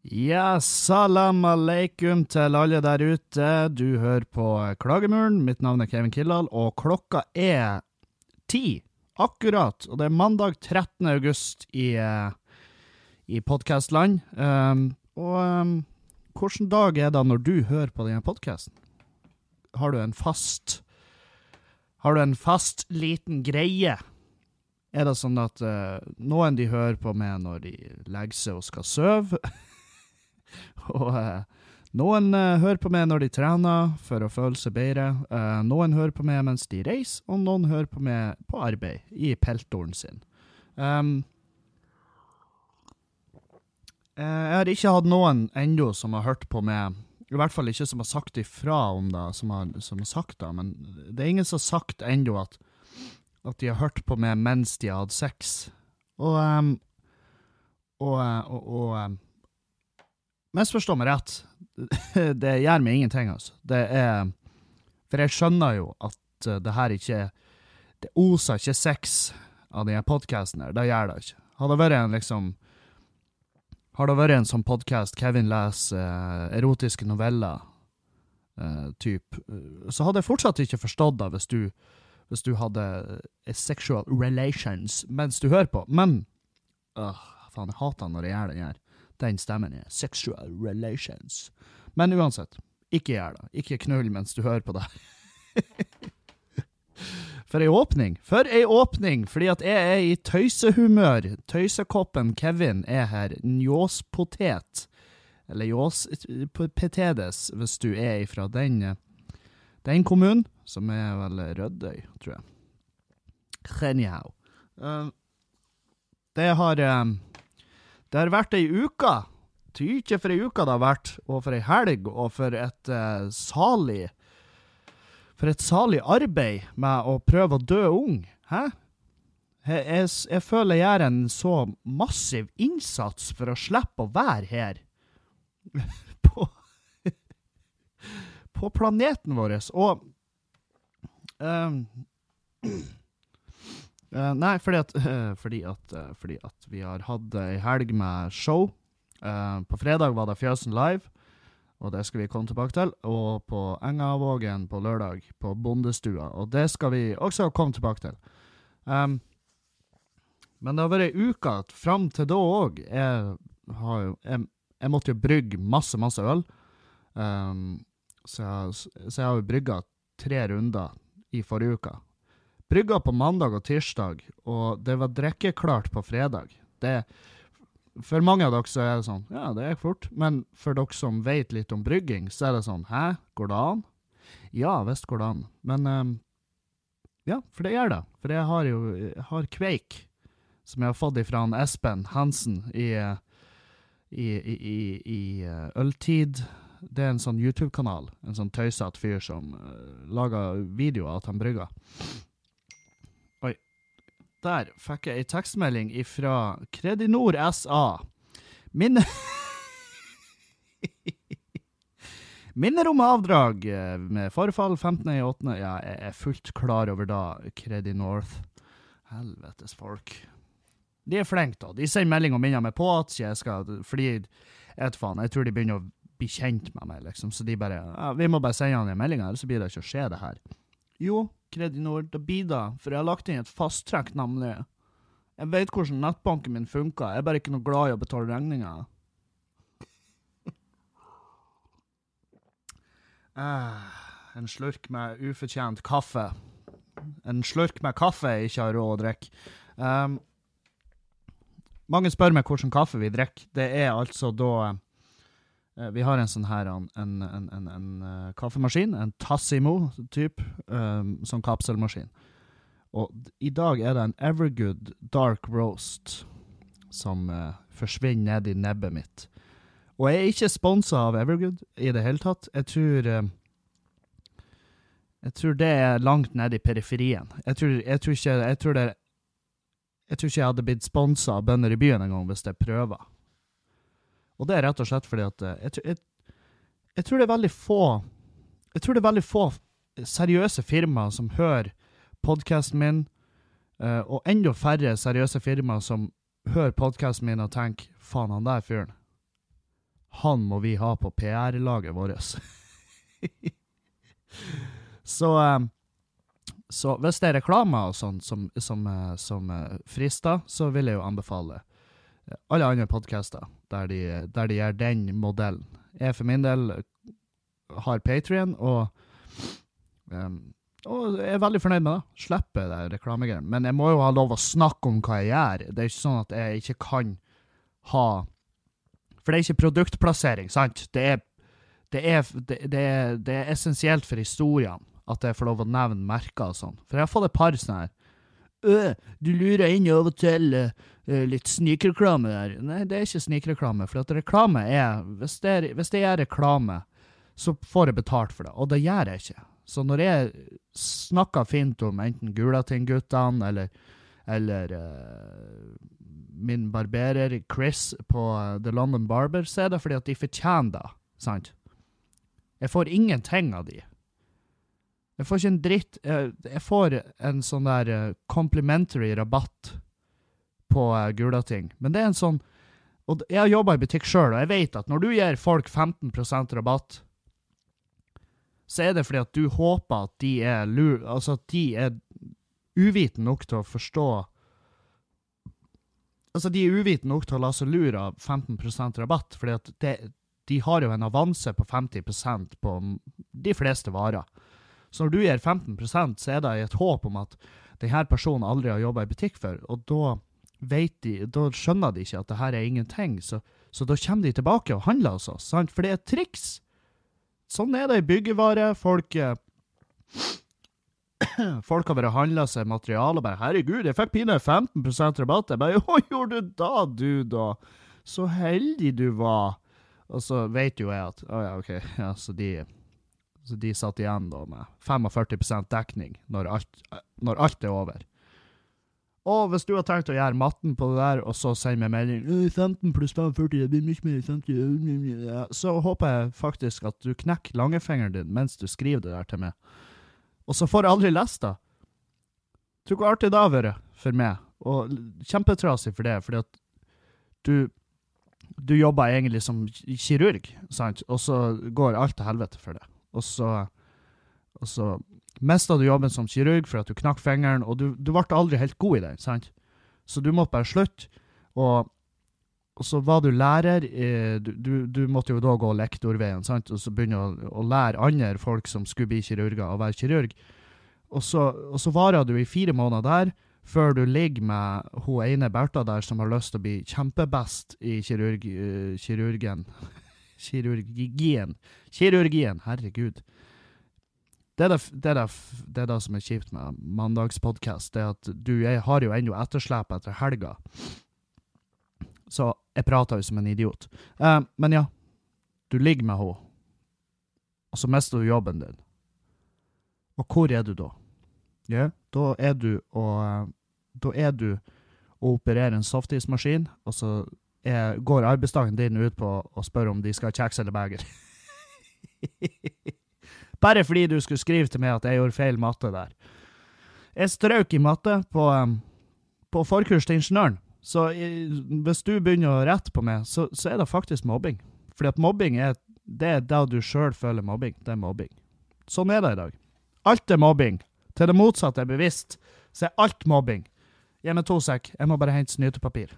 Ja, salam aleikum til alle der ute. Du hører på Klagemuren. Mitt navn er Kevin Kildahl, og klokka er 10, akkurat. Og det er mandag 13. august i podcastland. Hvilken dag er det når du hører på denne podcasten? Har du en fast liten greie? Er det sånn at noen de hører på med når de legger seg og skal søve? Og noen hører på meg når de trener for å føle seg bedre. Noen hører på meg mens de reiser, og noen hører på meg på arbeid i peltoren sin. Jeg har ikke hatt noen enda som har hørt på meg, i hvert fall ikke som har sagt ifra om det, som har sagt det, men det er ingen som har sagt enda at de har hørt på meg mens de har hatt sex. Misforstå meg rett, det gjør meg ingenting, altså. For jeg skjønner jo at det her ikke, det oser ikke sex av denne podcasten her, det gjør det ikke. Har det vært en sånn podcast, Kevin leser erotiske noveller, så hadde jeg fortsatt ikke forstått det hvis du hadde sexual relations mens du hører på, men, faen, jeg hater når jeg gjør den her. Den stemmen er sexual relations. Men uansett, ikke gjør det. Ikke knull mens du hører på det. For en åpning, fordi at jeg er i tøysehumør. Tøysekoppen Kevin er her. Njåspotet, eller Njåspetedes, hvis du er fra den kommunen, som er vel Røddøy, tror jeg. Anyhow. Det har vært ei uke, ikke for ei uke det har vært, og for ei helg, og for et salig arbeid med å prøve å dø ung. Hæ? Jeg føler jeg gjør en så massiv innsats for å slippe å være her på planeten vår, og nei, fordi at vi har hatt en helg med show. På fredag var det Fjøsen Live, og det skal vi komme tilbake til. Og på Engavågen på lørdag, på Bondestua, og det skal vi også komme tilbake til. Men det har vært en uke frem til da også. Jeg måtte jo brygge masse øl. Så jeg har jo brygget 3 runder i forrige uke. Brygga på mandag og tirsdag, og det var drikkeklart på fredag. For mange av dere så er det sånn, ja, det er fort, men for dere som vet litt om brygging, så er det sånn, hæ, går det an? Ja, visst går det an. Men, ja, for det gjør det. For jeg har kveik, som jeg har fått ifra han Espen Hansen i Øltid. Det er en sånn YouTube-kanal, en sånn tøysatt fyr som lager videoer at han brygger. Der fikk jeg en tekstmelding ifra Kredinor SA. Minner om avdrag med forfall 15.8. Ja, jeg er fullt klar over da, Kredinor. Helvetes folk. De er flengt da. De sender melding og minner meg på at jeg skal, fordi, jeg tror de begynner å bli kjent med meg, liksom. Så de bare, ja, vi må bare sende han en melding her, så blir det ikke å skje det her. Jo, Kredinor, det blir da, for jeg har lagt inn et fasttrekk, nemlig. Jeg vet hvordan nettbanken min funker, jeg er bare ikke noe glad i å betale regninger. En slurk med ufortjent kaffe. En slurk med kaffe jeg ikke har råd å drikke. Mange spør meg hvordan kaffe vi drikker. Det er altså da... Vi har en sånn her, en kaffemaskin, en Tassimo-typ, sånn kapselmaskin. Og i dag er det en Evergood Dark Roast som forsvinner ned i nebbet mitt. Og jeg er ikke sponset av Evergood i det hele tatt. Jeg tror det er langt ned i periferien. Jeg tror ikke jeg hadde blitt sponset av bønder i byen en gang hvis jeg prøver. Og det er rett og slett fordi at jeg tror det er veldig få seriøse firmaer som hører podcasten min, og enda færre seriøse firmaer som hører podcasten min og tenker, faen, han der fyren, han må vi ha på PR-laget vårt. så hvis det reklamer og sånn som frister, så vil jeg jo anbefale alle andre podcaster der de gjør den modellen. Jeg for min del har Patreon, og jeg er veldig fornøyd med det. Slipper det reklamegreiene. Men jeg må jo ha lov å snakke om hva jeg gjør. Det er ikke sånn at jeg ikke kan ha... For det er ikke produktplassering, sant? Det er essensielt for historien at jeg får lov å nevne merker og sånn. For jeg har fått et par sånne her. Du lurer inn av og til litt snikreklame der. Nei, det er ikke snikreklame, for at reklame er... Hvis det er reklame, så får jeg betalt for det, og det gjør jeg ikke. Så når jeg snakker fint om enten Gulating-guttene, eller min barberer Chris på The London Barber, så er det fordi at de fortjener det, sant? Jeg får ingenting av de. Jeg får ikke en dritt. Jeg får en sånn der complimentary rabatt på Gulating. Men det er en sånn, og jeg har jobbet i butikk selv, og jeg vet at når du gir folk 15% rabatt, så er det fordi at du håper at de er altså at de er uviten nok til å forstå, altså de er uviten nok til å la seg lure av 15% rabatt, fordi at de har jo en avanse på 50% på de fleste varer. Så når du gir 15%, så er det et håp om at denne personen aldri har jobbet i butikk før, og da skjønner de ikke at det her er ingenting, så da kommer de tilbake og handler hos oss, sant? For det er et triks. Sånn er det i byggevare. Folk har bare handlet seg materiale, og bare, herregud, jeg fikk pine 15% rabatt. Jeg bare, hva gjorde du da, du da? Så heldig du var. Og så vet jo jeg at, ja, ok, ja, så de satt igjen da med 45% dekning når alt er over. Og hvis du har tenkt å gjøre matten på det der, og så sende meg melding, 15 pluss 45, det blir mye mer 50, så håper jeg faktisk at du knekker langefingeren din mens du skriver det der til meg. Og så får jeg aldri lest det. Tror du hvor artig det har vært for meg? Og kjempetrasig for det, fordi at du jobber egentlig som kirurg, sant? Og så går alt til helvete for det. Og så mistet du jobben som kirurg for at du knakk fingeren, og du ble aldri helt god i det, sant? Så du måtte bare slutte, og så var du lærer, du måtte jo da gå lektorveien, sant? Og så begynne å lære andre folk som skulle bli kirurger å være kirurg. Og så varer du i 4 måneder der, før du ligger med hun ene Bertha der som har lyst til å bli kjempebest i kirurgien, herregud. Det er det som er kjipt med mandagspodcast, det er at jeg har jo enda etterslep etter helga. Så jeg prater jo som en idiot. Men ja, du ligger med henne, og så mister du jobben din. Og hvor er du da? Ja, da er du å operere en softismaskin, og så går arbeidsdagen din ut på å spørre om de skal ha kjeks eller beger. Bare fordi du skulle skrive til meg at jeg gjorde feil matte der. Jeg strøk i matte på forkurs til ingeniøren. Så hvis du begynner å rette på meg, så er det faktisk mobbing. Fordi at mobbing det er det du selv føler mobbing. Det er mobbing. Sånn er det i dag. Alt er mobbing. Til det motsatte er bevisst, så er alt mobbing. Gi meg 2 sek. Jeg må bare hente snytepapir.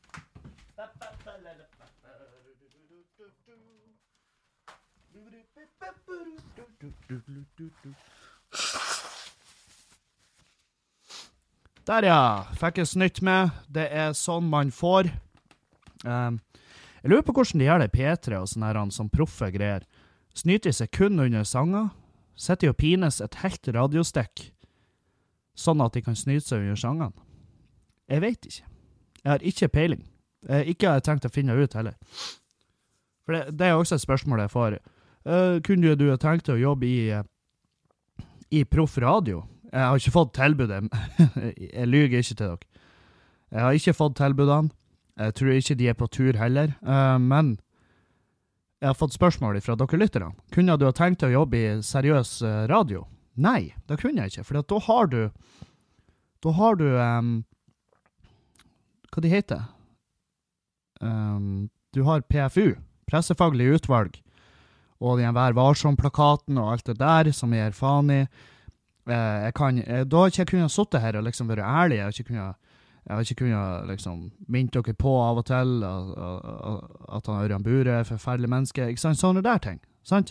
Der ja, fikk jeg snytt med. Det er sånn man får. Jeg lurer på hvordan de gjør det i P3 og sånne her som proffe greier. Snyter seg kun under sanger. Setter jo pines et helt radiostekk. Sånn at de kan snyte seg under sangene. Jeg vet ikke. Jeg har ikke peiling. Ikke har jeg tenkt å finne ut heller. For det er også et spørsmål jeg får. Kunne du ha tenkt å jobbe i proff radio? Jeg har ikke fått tilbudet. Jeg lyger ikke til dere. Jeg har ikke fått tilbudene. Jeg tror ikke de er på tur heller. Men jeg har fått spørsmål fra dere lytterne. Kunne du ha tenkt å jobbe i seriøs radio? Nei, det kunne jeg ikke. For da har du hva de heter? Du har PFU. pressefaglig utvalg, og den Vær varsom-plakaten og alt det der som jeg er faen i. Da har ikke jeg kunnet sitte her og liksom være ærlig. Jeg har ikke kunnet liksom minne dere på av og til at han Ørjan Bure er forferdelig menneske. Ikke sant? Sånne der ting. Sant?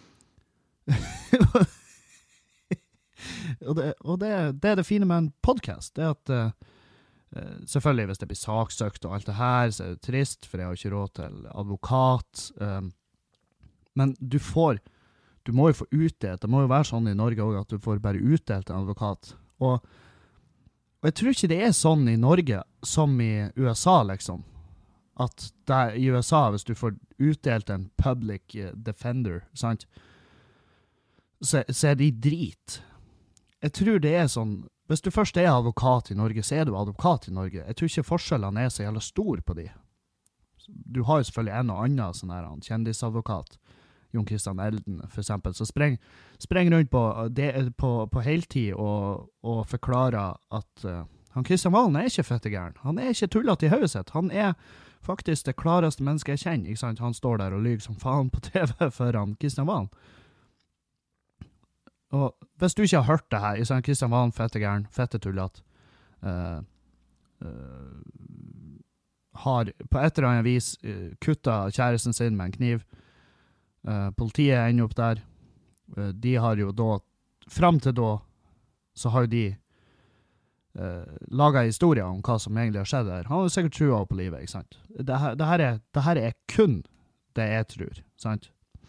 og det er det fine med en podcast. Det er at selvfølgelig hvis det blir saksøkt og alt det her, så er det trist, for jeg har ikke råd til advokat. Men du må jo få utdelt, det må jo være sånn i Norge også, at du får bare utdelt en advokat. Og jeg tror ikke det er sånn i Norge som i USA, liksom. At i USA, hvis du får utdelt en public defender, sant? Så er de drit. Jeg tror det er sånn, hvis du først er advokat i Norge, så er du advokat i Norge. Jeg tror ikke forskjellene er så jævla stor på de. Du har jo selvfølgelig en og annen sånn her kjendisadvokat, Jon Christian Elden, for eksempel, så spreng rundt på heltid og forklarer at han Kristian Valen er ikke fettegæren. Han er ikke tullet i hodet sitt. Han er faktisk det klareste mennesket jeg kjenner, ikke sant? Han står der og lyger som faen på TV for han Kristian Valen. Og hvis du ikke har hørt det her, ikke sant? Kristian Valen, fettegæren, fettetullet, har på et eller annet vis kuttet kjæresten sin med en kniv. Politiet er enda opp der. De har jo da, frem til da, så har jo de laget historier om hva som egentlig har skjedd der. Han har jo sikkert trua på livet, ikke sant? Det her er kun det jeg tror, sant?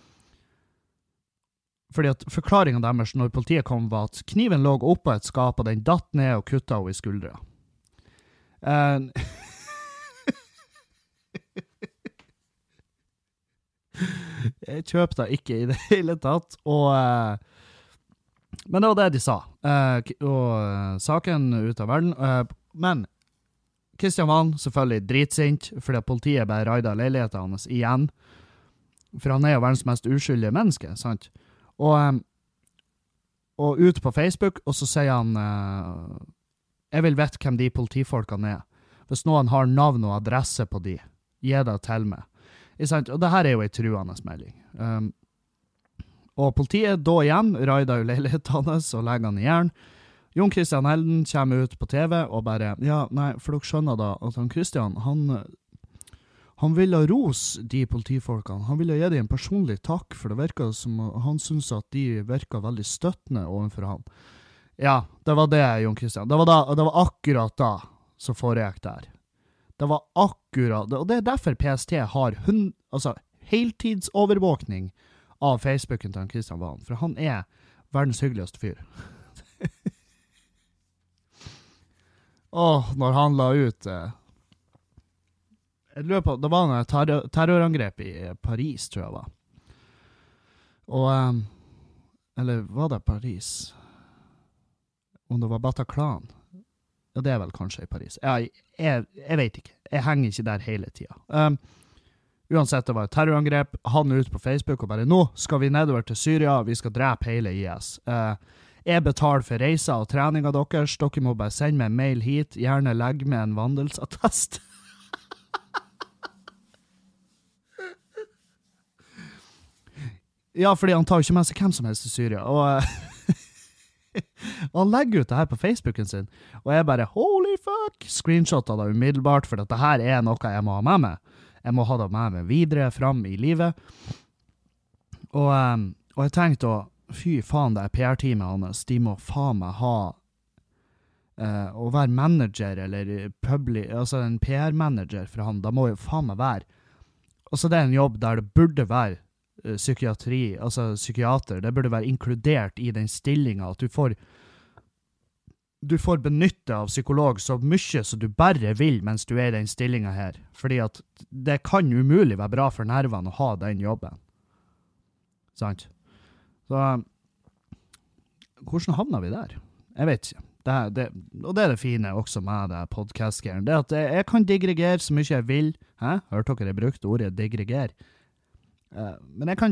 Fordi at forklaringen deres når politiet kom var at kniven lå oppå et skap, og den datt ned og kuttet henne i skuldra. Jeg kjøpte ikke i det hele tatt, men det var det de sa. Og saken ut av verden. Men Kristian Valen selvfølgelig dritsint, fordi politiet bare raidet leiligheten hans igjen. For han er jo verdens mest uskyldige menneske, sant? Og ut på Facebook, og så sier han jeg vil vite hvem de politifolkene er. Hvis noen har navn og adresse på de, gi det til meg. Og det her er jo en truende melding. Og politiet da igjen raider jo leiligheten hans og legger han i jern. Jon Christian Elden kommer ut på TV og bare, ja, nei, for dere skjønner da at han Christian, han ville rose de politifolkene. Han ville gi dem en personlig takk, for det virker som han synes at de virker veldig støttende overfor han. Ja, det var det, Jon Christian. Det var akkurat da som foregikk der. Det var akkurat, og det er derfor PST har heltidsovervåkning av Facebooken til han Kristian Valen, for han er verdens hyggeligste fyr. Når han la ut jeg lurer på, det var en terrorangrep i Paris, tror jeg var. Og eller var det Paris? Om det var Bataclan? Ja, det er vel kanskje i Paris. Jeg vet ikke. Jeg henger ikke der hele tiden. Uansett, det var et terrorangrep. Han er ute på Facebook og bare, nå skal vi nedover til Syria, vi skal drepe hele IS. Jeg betaler for reiser og trening av deres. Dere må bare sende meg en mail hit. Gjerne legg med en vandelsattest. Ja, fordi han tar jo ikke med seg hvem som helst til Syria. Og han legger ut det her på Facebooken sin, og jeg bare, holy fuck, screenshotet det umiddelbart, for dette her er noe jeg må ha med meg. Jeg må ha det med meg videre fram i livet. Og jeg tenkte, fy faen, det er PR-teamet hans, de må faen meg ha å være manager, eller altså en PR-manager for han, da må jo faen meg være. Altså det er en jobb der det burde være psykiatri, altså psykiater, det burde være inkludert i den stillingen, at du får benytte av psykolog så mye som du bare vil mens du er i den stillingen her, fordi at det kan umulig være bra for nervene å ha den jobben. Sant? Så hvordan havner vi der? Jeg vet ikke. Og det er det fine også med det podcast-geren, det at jeg kan digregere så mye jeg vil. Hørte dere jeg brukte ordet digregere? Men jeg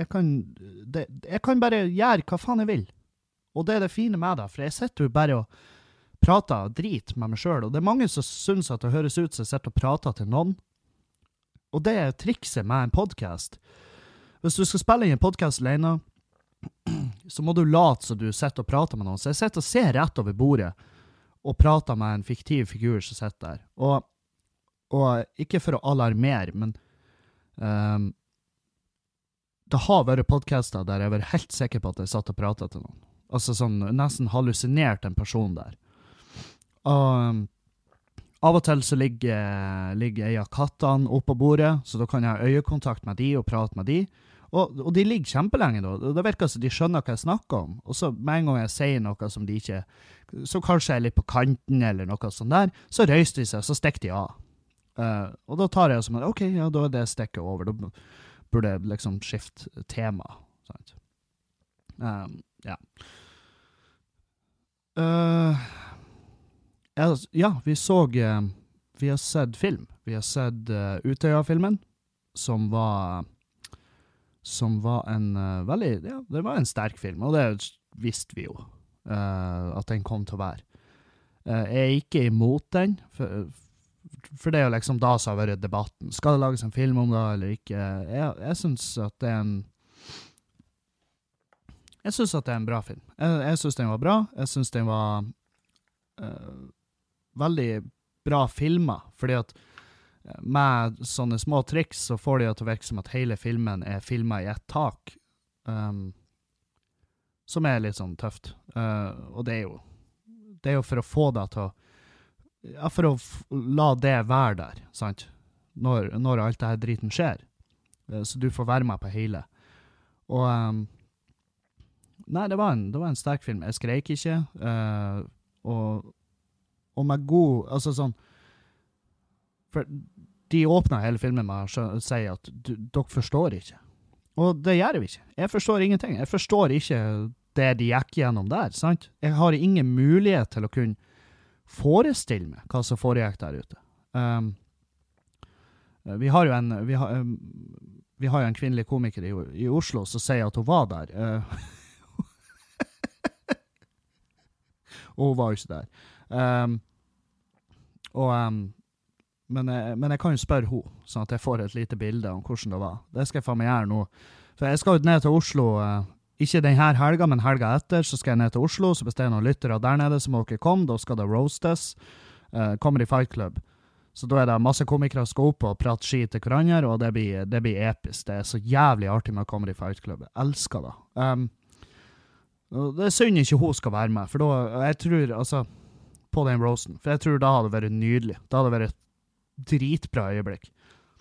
kan bare gjøre hva faen jeg vil. Og det er det fine med det, for jeg sitter jo bare og prater drit med meg selv, og det er mange som synes at det høres ut som jeg sitter og prater til noen. Og det er trikset med en podcast. Hvis du skal spille inn en podcast alene, så må du late så du sitter og prater med noen. Så jeg sitter og ser rett over bordet og prater med en fiktiv figur som sitter der. Og ikke for å alarmere, men det har vært podcaster der jeg var helt sikker på at jeg satt og pratet til noen. Altså sånn, nesten hallusinert en person der. Og av og til så ligger jeg av kattene oppe på bordet, så da kan jeg ha øyekontakt med de og prate med de. Og de ligger kjempelenge da. Det virker som de skjønner hva jeg snakker om. Og så med en gang jeg sier noe som de ikke, så kanskje jeg er litt på kanten eller noe sånt der, så røyster de seg, så stikker de av. Og da tar jeg som, ok, ja, da er det stekket over. Da burde jeg liksom skifte tema. Sant? Ja. Ja, vi har sett film. Vi har sett Utøya-filmen, som var en veldig, ja, det var en sterk film, og det visste vi jo, at den kom til å være. Jeg er ikke imot den, for det er jo liksom da som har vært debatten. Skal det lages en film om det, eller ikke? Jeg synes at det er en bra film. Jeg synes den var bra. Jeg synes den var veldig bra filmer, fordi at med sånne små triks så får de til å virke som at hele filmen er filmet i et tak, som er litt sånn tøft. Og det er jo for å få deg til å, ja, for å la det være der, sant? Når alt det her driten skjer. Så du får være med på hele. Og nei, det var en sterk film. Jeg skrek ikke, og med god, altså sånn, for de åpner hele filmen med å si at dere forstår ikke. Og det gjør vi ikke. Jeg forstår ingenting. Jeg forstår ikke det de gikk gjennom der, sant? Jeg har ingen mulighet til å kunne forestille meg hva som foregikk der ute. Vi har jo en kvinnelig komiker i Oslo som sier at hun var der. Og hun var jo ikke der. Men jeg kan jo spørre hun, sånn at jeg får et lite bilde om hvordan det var. Det skal jeg faen meg gjøre nå. For jeg skal jo ned til Oslo, ikke denne helga, men helga etter, så skal jeg ned til Oslo, så hvis det er noen lyttere der nede som må ikke komme, da skal det roastes. Kommer i Fight Club. Så da er det masse komikere som skal opp og prate skit til hverandre, og det blir episk. Det er så jævlig artig med å komme i Fight Club. Jeg elsker det. Det er synd ikke hun skal være med, for da, jeg tror, altså, på den roasten, for jeg tror det hadde vært nydelig. Det hadde vært et dritbra øyeblikk.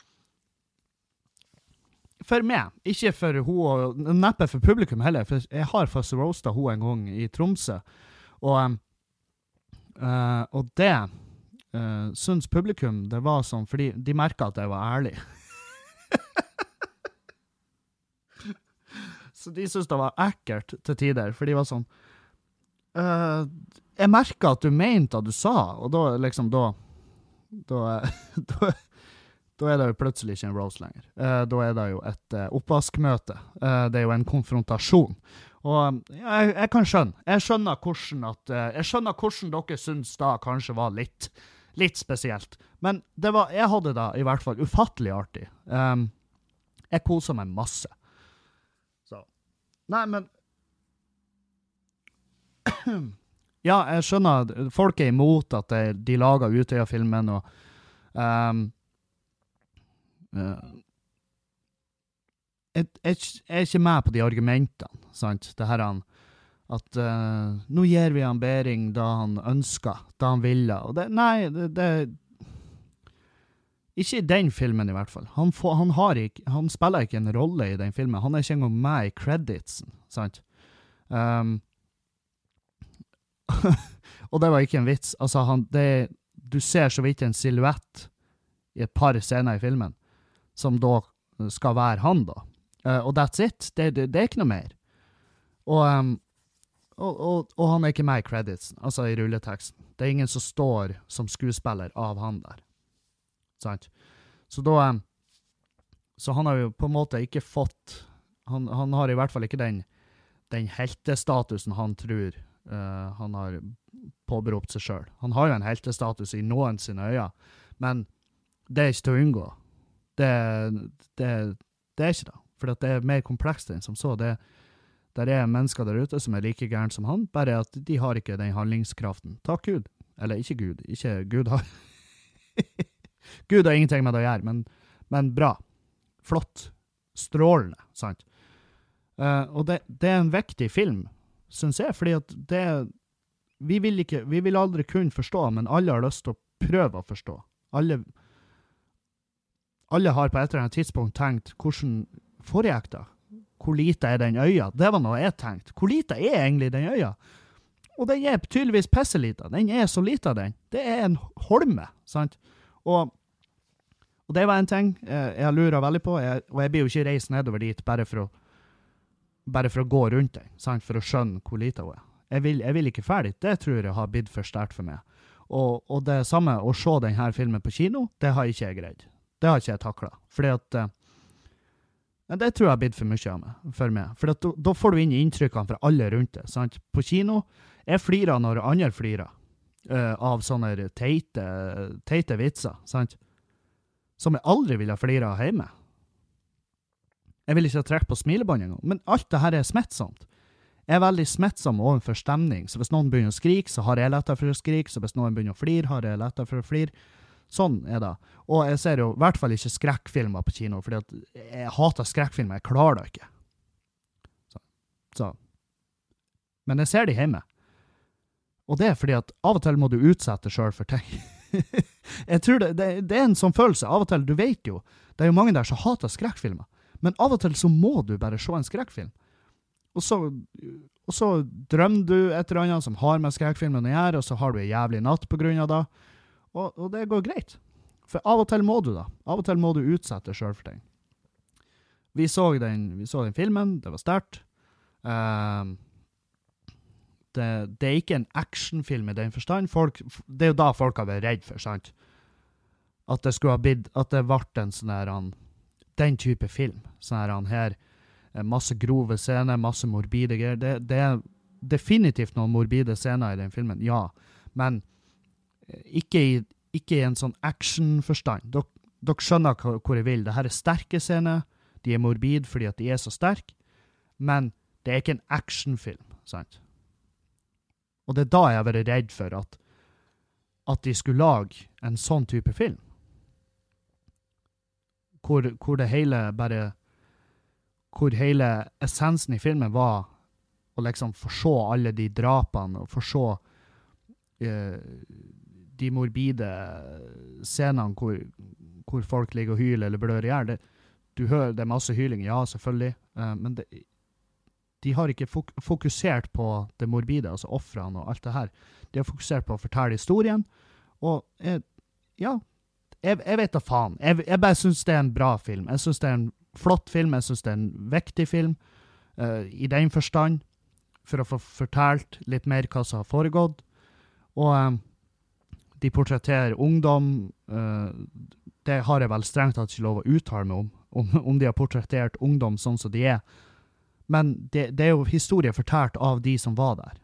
For meg, ikke for hun, og neppe for publikum heller, for jeg har faktisk roastet hun en gang i Tromsø, og det synes publikum det var sånn, fordi de merket at jeg var ærlig. Så de synes det var ekkelt til tider, for de var sånn, jeg merket at du mente at du sa, og da liksom, da er det jo plutselig ikke en roast lenger. Da er det jo et oppvaskmøte. Det er jo en konfrontasjon. Og jeg kan skjønne. Jeg skjønner hvordan dere synes da kanskje var litt spesielt. Men jeg hadde da i hvert fall ufattelig artig. Jeg koser meg masse. Så. Nei, men ja, jeg skjønner folk er imot at de lager Utøya-filmen, og jeg er ikke med på de argumentene, sant? Det her at nå gir vi han Bering da han ønsker, da han ville, og det ikke i den filmen i hvert fall. Han spiller ikke en rolle i den filmen. Han er ikke engang med i creditsen, sant? Og det var ikke en vits. Altså, du ser så vidt en silhuett i et par scener i filmen, som da skal være han da. Og that's it. Det er ikke noe mer. Og han er ikke med i creditsen, altså i rulleteksten. Det er ingen som står som skuespiller av han der. Sant? Så han har jo på en måte ikke fått, han har i hvert fall ikke den heltestatusen han tror han har påberopt seg selv. Han har jo en heltestatus i noen sine øyne, men det er ikke til å unngå. det er ikke det. For det er mer komplekst enn som så. Der er mennesker der ute som er like gærent som han, bare at de har ikke den handlingskraften. Takk Gud. Eller ikke Gud har... Gud har ingenting med det å gjøre, men bra. Flott. Strålende, sant? Og det er en viktig film, synes jeg, fordi at vi vil aldri kunne forstå, men alle har lyst til å prøve å forstå. Alle har på et eller annet tidspunkt tenkt, hvordan foregikk det? Hvor lite er den øya? Det var noe jeg tenkte. Hvor lite er egentlig den øya? Og den er tydeligvis pisselita. Den er så lita, den. Det er en holme, sant? Og det var en ting jeg lurer veldig på, og jeg blir jo ikke reist nedover dit bare for å gå rundt den, sant? For å skjønne hvor lite hun er. Jeg vil ikke ferdig. Det tror jeg har blitt for sterkt for meg. Og det samme, å se denne filmen på kino, det har ikke jeg greid. Det har ikke jeg taklet. Fordi at det tror jeg har blitt for mye for meg. For da får du inn inntrykkene fra alle rundt det, sant? På kino, jeg flirer når andre flirer av sånne teite vitser, sant? Som jeg aldri ville flire av hjemme. Jeg vil ikke trekke på smilebånd engang, men alt det her er smittsomt. Jeg er veldig smittsom overfor stemning, så hvis noen begynner å skrike, så har jeg lettere for å skrike, så hvis noen begynner å flire, har jeg lettere for å flire. Sånn er det. Og jeg ser jo i hvert fall ikke skrekkfilmer på kino, fordi at jeg hater skrekkfilmer, jeg klarer det ikke. Så. Men jeg ser de hjemme. Og det er fordi at av og til må du utsette selv for ting. Jeg tror det er en sånn følelse. Av og til, du vet jo, det er jo mange der som hater skrekkfilmer, men av og til så må du bare se en skrekkfilm. Og så drømmer du et eller annet som har med skrekkfilmen å gjøre, og så har du en jævlig natt på grunn av det. Og det går greit. For av og til må du da. Av og til må du utsette selv for ting. Vi så den filmen, det var sterkt. Det er ikke en actionfilm i den forstand. Det er jo da folk har vært redd for, sant? At det ble en sånn her, den type film. Sånn her, masse grove scener, masse morbide greier. Det er definitivt noen morbide scener i den filmen, ja. Men ikke i en sånn action-forstand. Dere skjønner hvor jeg vil. Dette er sterke scener. De er morbid fordi at de er så sterke. Men det er ikke en actionfilm, sant? Og det er da jeg har vært redd for at de skulle lage en sånn type film. Hvor det hele bare... Hvor hele essensen i filmen var å liksom forse alle de drapene og forse de morbide scenene hvor folk ligger og hyler eller blør i hjel. Du hører det er masse hyling, ja, selvfølgelig, men de har ikke fokusert på det morbide, altså offrene og alt det her. De har fokusert på å fortelle historien, og jeg vet da faen. Jeg bare synes det er en bra film. Jeg synes det er en flott film, jeg synes det er en viktig film, i den forstand, for å få fortalt litt mer hva som har foregått, og de portretterer ungdom, det har jeg vel strengt tatt ikke lov å uttale meg om de har portrettert ungdom sånn som de er, men det er jo historie fortalt av de som var der,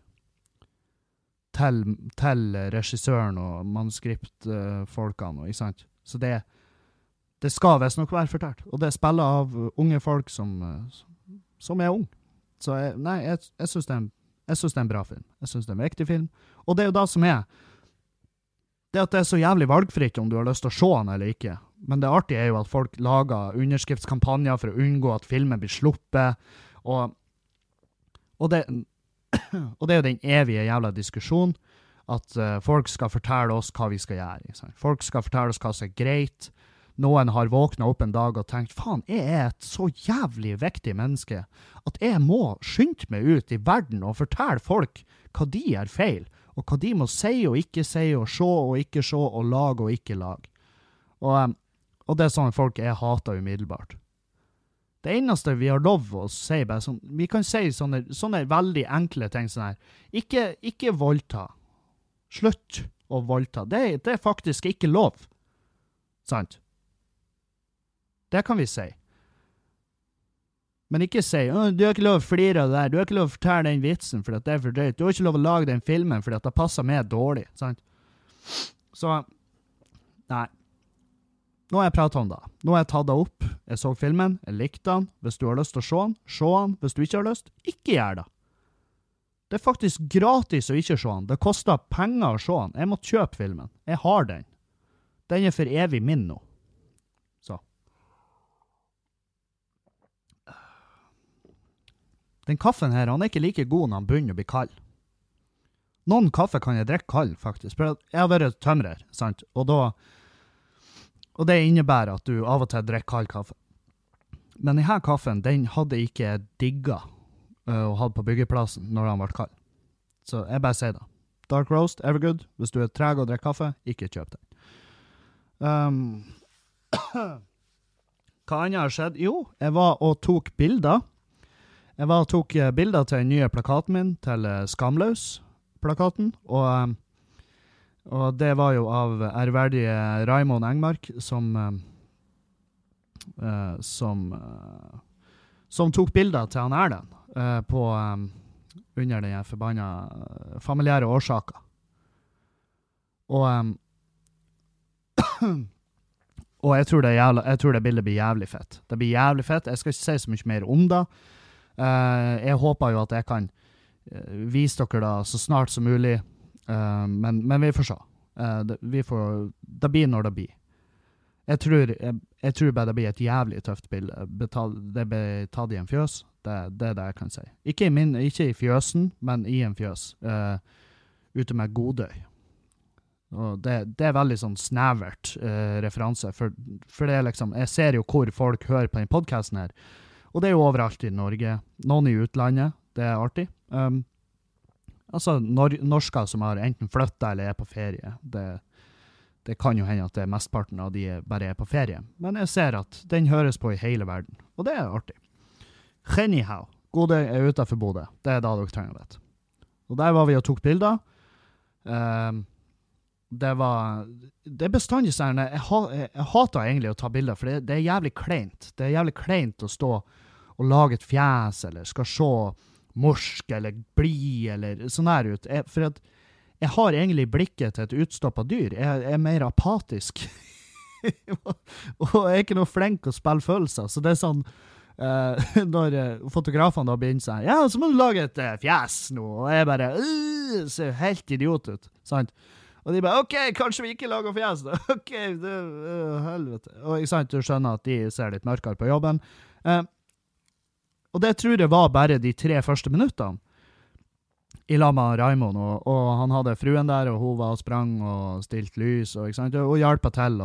til regissøren og manuskriptfolkene, ikke sant? Så det skal visst nok være fortalt, og det er spillet av unge folk som er ung. Så jeg synes det er en bra film. Jeg synes det er en viktig film. Og det er jo det som er, det at det er så jævlig valgfritt om du har lyst til å se den eller ikke. Men det artige er jo at folk lager underskriftskampanjer for å unngå at filmen blir sluppet, og det er jo den evige jævla diskusjonen, at folk skal fortelle oss hva vi skal gjøre. Ikke sant? Folk skal fortelle oss hva som er greit. Noen har våknet opp en dag og tenkt, faen, jeg er et så jævlig viktig menneske at jeg må skynde meg ut i verden og fortelle folk hva de er feil, og hva de må si og ikke si, og se og ikke se, og lage og ikke lage. Og det er sånne folk jeg hater umiddelbart. Det eneste vi har lov å si, bare sånn, vi kan si sånne veldig enkle ting sånn her. Ikke voldta. Slutt å voldta. Det er faktisk ikke lov. Sant? Det kan vi si. Men ikke si, du har ikke lov å flire av det der, du har ikke lov å fortelle den vitsen, for det er for drøyt. Du har ikke lov å lage den filmen, for det passer meg dårlig. Sant? Så, nei. nå har jeg pratet om det. Nå har jeg tatt det opp, jeg så filmen, jeg likte den. Hvis du har lyst til å se den. Hvis du ikke har lyst, ikke gjør det. Det er faktisk gratis å ikke se den. Det koster penger å se den. Jeg må kjøpe filmen. Jeg har den. Den er for evig min nå. Så. Den kaffen her, han er ikke like god når han begynner å bli kald. Noen kaffe kan jeg drikke kald, faktisk. For jeg har vært tømrer, sant? Og det innebærer at du av og til drikker kald kaffe. Men denne kaffen, den hadde ikke jeg digget og hadde på byggeplassen når han var kald. Så jeg bare sier det. Dark roast, evergood. Hvis du er treg og drikker kaffe, ikke kjøp den. Hva annet har skjedd? Jo, jeg var og tok bilder. Jeg var og tok bilder til den nye plakaten min, til Skamløs-plakaten, og det var jo av ærverdige Raimond Engmark, som tok bilder til han Erlend under den forbanna familiære årsaker. Og jeg tror det bildet blir jævlig fett. Det blir jævlig fett. Jeg skal ikke si så mye mer om det. Jeg håper jo at jeg kan vise dere da så snart som mulig, men vi får se. Det blir når det blir. Jeg tror bare det blir et jævlig tøft bilde. Det blir tatt i en fjøs. Det er det jeg kan si. Ikke i fjøsen, men i en fjøs. Ute med Godøy. Og det er veldig sånn snevert referanse, for det er liksom, jeg ser jo hvor folk hører på den podcasten her, og det er jo overalt i Norge, noen i utlandet, det er artig. Altså norsker som har enten flyttet eller er på ferie, det kan jo hende at det er mestparten av de bare er på ferie, men jeg ser at den høres på i hele verden, og det er artig. Anyhow, Godøy er utenfor Bodø, det er da dere trenger det. Og der var vi og tok bilder. Det er bestandig sånn, jeg hater egentlig å ta bilder, for det er jævlig kleint. Det er jævlig kleint å stå og lage et fjes, eller skal se morsk, eller bli, eller sånn her ut. For at jeg har egentlig blikket til et utstoppet dyr. Jeg er mer apatisk. Og jeg er ikke noe flink å spille følelser, så det er sånn, når fotografene da begynner sånn, ja, så må du lage et fjes nå, og jeg bare, ser helt idiot ut, sant? Og de bare, ok, kanskje vi ikke lager fjes da. Ok, helvete. Og ikke sant, du skjønner at de ser litt mørkere på jobben. Og det tror jeg var bare de 3 første minuttene i lag med Raimond, og han hadde fruen der, og hun var og sprang og stilt lys, og, ikke sant, og hjelpet til.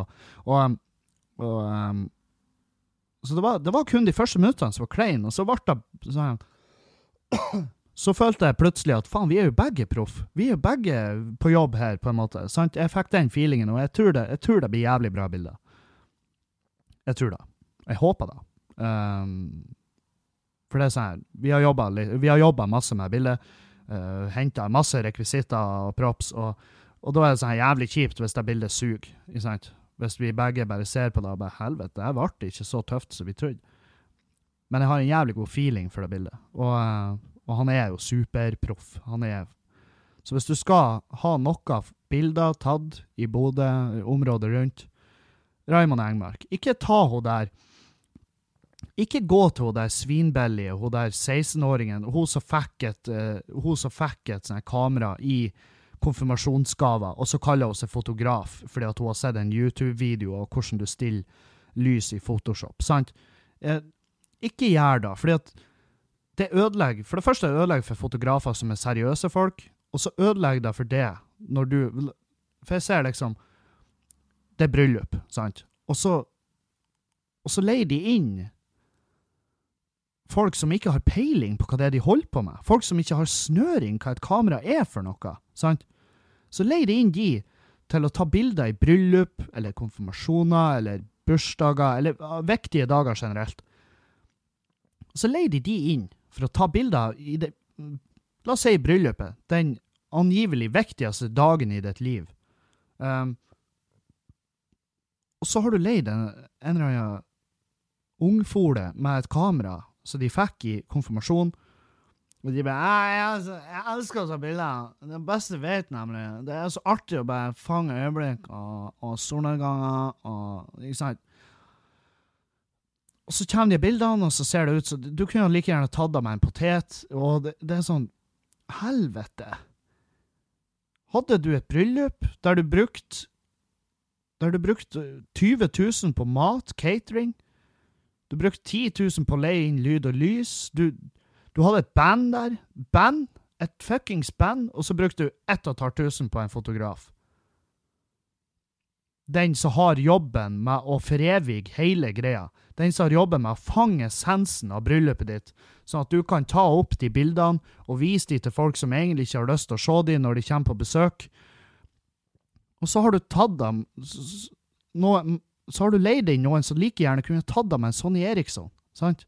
Så det var kun de første minuttene som var klein, og så ble det sånn, så følte jeg plutselig at faen, vi er jo begge proff. Vi er jo begge på jobb her, på en måte. Sant? Jeg fikk den feelingen, og jeg tror det blir jævlig bra bilder. Jeg tror det. Jeg håper det. For det er sånn her, vi har jobbet masse med bilder, hentet masse rekvisitter og props, og da er det sånn her jævlig kjipt hvis det bildet suger, ikke sant? Hvis vi begge bare ser på det og bare, helvete, det ble ikke så tøft som vi trodde. Men jeg har en jævlig god feeling for det bildet, og han er jo superproff. Så hvis du skal ha noen bilder tatt i Bodø, området rundt, Raimond Engmark, ikke ta hun der, ikke gå til hun der svinbellige, hun der 16-åringen, hun som fikk et sånn kamera i konfirmasjonsgaver, og så kaller hun seg fotograf, fordi at hun har sett en YouTube-video av hvordan du stiller lys i Photoshop, sant? Ikke gjør det, fordi at det ødelegger, for det første ødelegger for fotografer som er seriøse folk, og så ødelegger det for det, for jeg ser liksom, det er bryllup, sant? Og så leier de inn folk som ikke har peiling på hva det er de holder på med, folk som ikke har snøring hva et kamera er for noe, sant? Så leier de inn de til å ta bilder i bryllup, eller konfirmasjoner, eller bursdager, eller viktige dager generelt. Så leier de inn for å ta bilder i det, la oss si i bryllupet, den angivelig viktigste dagen i ditt liv. Og så har du leid en eller annen ungfole med et kamera, så de fikk i konfirmasjon, Og de bare, jeg elsker å ta bilder. Det beste jeg vet nemlig. Det så artig å bare fange øyeblikk og solnedganger og, ikke sant? Og så kommer de bildene, og så ser det ut så du kunne like gjerne tatt av meg en potet, og det sånn, helvete. Hadde du et bryllup der du brukte 20 000 på mat, catering, du brukte 10 000 på å leie inn lyd og lys, du hadde et band, et fuckings band, og så brukte du 1500 på en fotograf. Den som har jobben med å forevige hele greia. Den som har jobben med å fange essensen av bryllupet ditt, sånn at du kan ta opp de bildene og vise de til folk som egentlig ikke har lyst til å se de når de kommer på besøk. Og så har du tatt dem, så har du leid inn noen som like gjerne kunne tatt dem med en Sonny Eriksson, sant?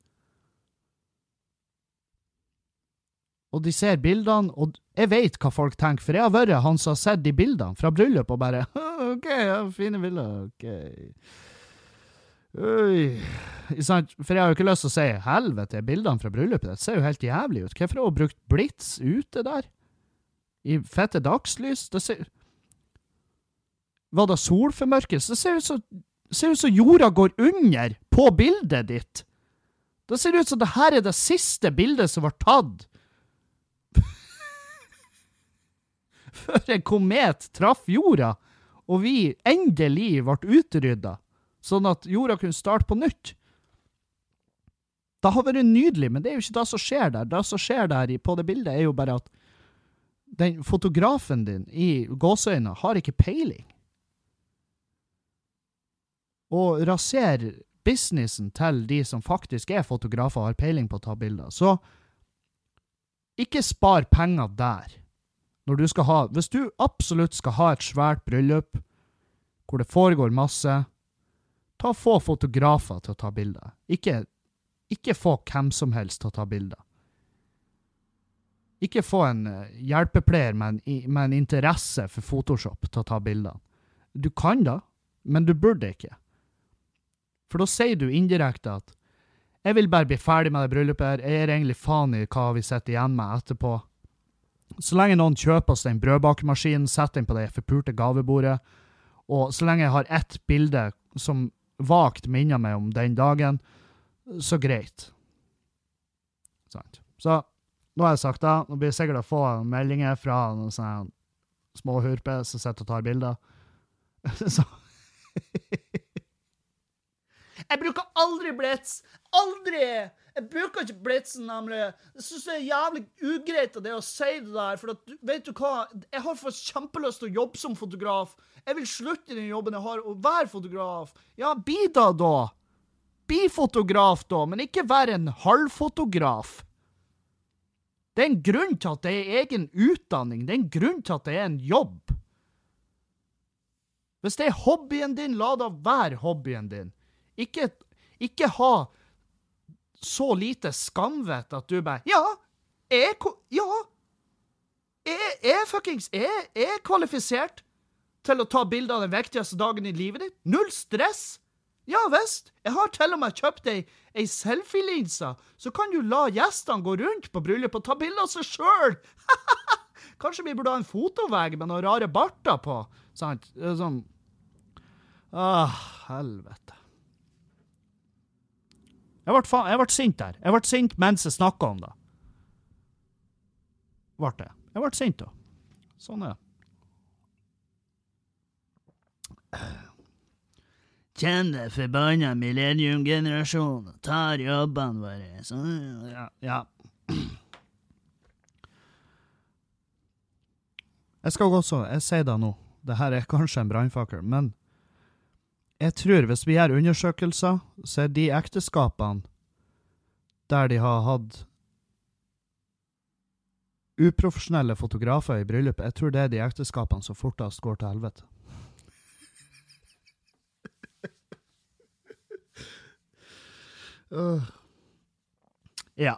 Og de ser bildene, og jeg vet hva folk tenker, for jeg har vært han som har sett de bildene fra bryllup, og bare, ok, ja, fine bilder, ok. Sant? For jeg har jo ikke lyst til å si, helvete, bildene fra bryllupet, det ser jo helt jævlig ut. Hvorfor har hun brukt blitz ute der? I fette dagslys? Det ser... Var det solformørkelse? Det ser ut som jorda går under på bildet ditt. Det ser ut som det her er det siste bildet som var tatt før en komet traff jorda, og vi endelig ble utryddet, sånn at jorda kunne starte på nytt. Det har vært nydelig, men det er jo ikke det som skjer der. Det som skjer der på det bildet er jo bare at den fotografen din i gåseøyne har ikke peiling. Og raserer businessen til de som faktisk er fotografer og har peiling på å ta bilder. Så ikke spar penger der. Når du skal ha, hvis du absolutt skal ha et svært bryllup, hvor det foregår masse, ta få fotografer til å ta bilder. Ikke få hvem som helst til å ta bilder. Ikke få en hjelpepleier med en interesse for Photoshop til å ta bilder. Du kan da, men du burde ikke. For da sier du indirekte at jeg vil bare bli ferdig med det bryllupet her, jeg er egentlig faen i hva vi sitter igjen med etterpå. Så lenge noen kjøper oss den brødbakemaskinen, setter den på det forpurte gavebordet, og så lenge jeg har ett bilde som vagt minner meg om den dagen, så greit. Sant. Så nå har jeg sagt det, nå blir jeg sikkert å få meldinger fra noen sånne små hurper som sitter og tar bilder. Så... Jeg bruker aldri blitz. Aldri! Jeg bruker ikke blitzen, nemlig. Jeg synes det er jævlig ugreit av det å si det der, for at, vet du hva? Jeg har faktisk kjempelyst til å jobbe som fotograf. Jeg vil slutte i den jobben jeg har, og være fotograf. Ja, bli da. Bli fotograf da, men ikke være en halvfotograf. Det er en grunn til at det er egen utdanning. Det er en grunn til at det er en jobb. Hvis det er hobbyen din, la det være hobbyen din. Ikke ha så lite skamvett at du bare, jeg er kvalifisert til å ta bilder av den viktigste dagen i livet ditt. Null stress. Ja, visst. Jeg har til og med kjøpt ei selfie-linse, så kan du la gjestene gå rundt på bryllup og ta bilder av seg selv. Kanskje vi burde ha en fotovegg med noen rare barter på. Sant? Sånn. Helvete. Jeg ble sint der. Jeg ble sint mens jeg snakket om det. Jeg ble sint da. Sånn er det. Kjenn det forbanna millennium-generasjonen. Tar jobbene våre. Sånn, ja. Jeg skal også, jeg sier det nå. Det her er kanskje en brandfakkel, men jeg tror hvis vi gjør undersøkelser, så er de ekteskapene der de har hatt uprofesjonelle fotografer i bryllupet, jeg tror det er de ekteskapene som fortest går til helvete. Ja.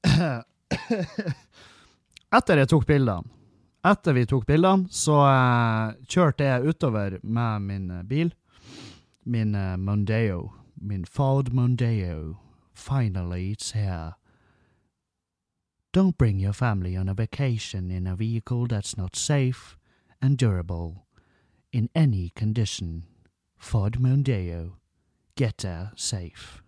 Etter vi tok bildene, så kjørte jeg utover med min bil, min Mondeo, min Ford Mondeo. Finally, it's here. Don't bring your family on a vacation in a vehicle that's not safe and durable in any condition. Ford Mondeo. Get there safe.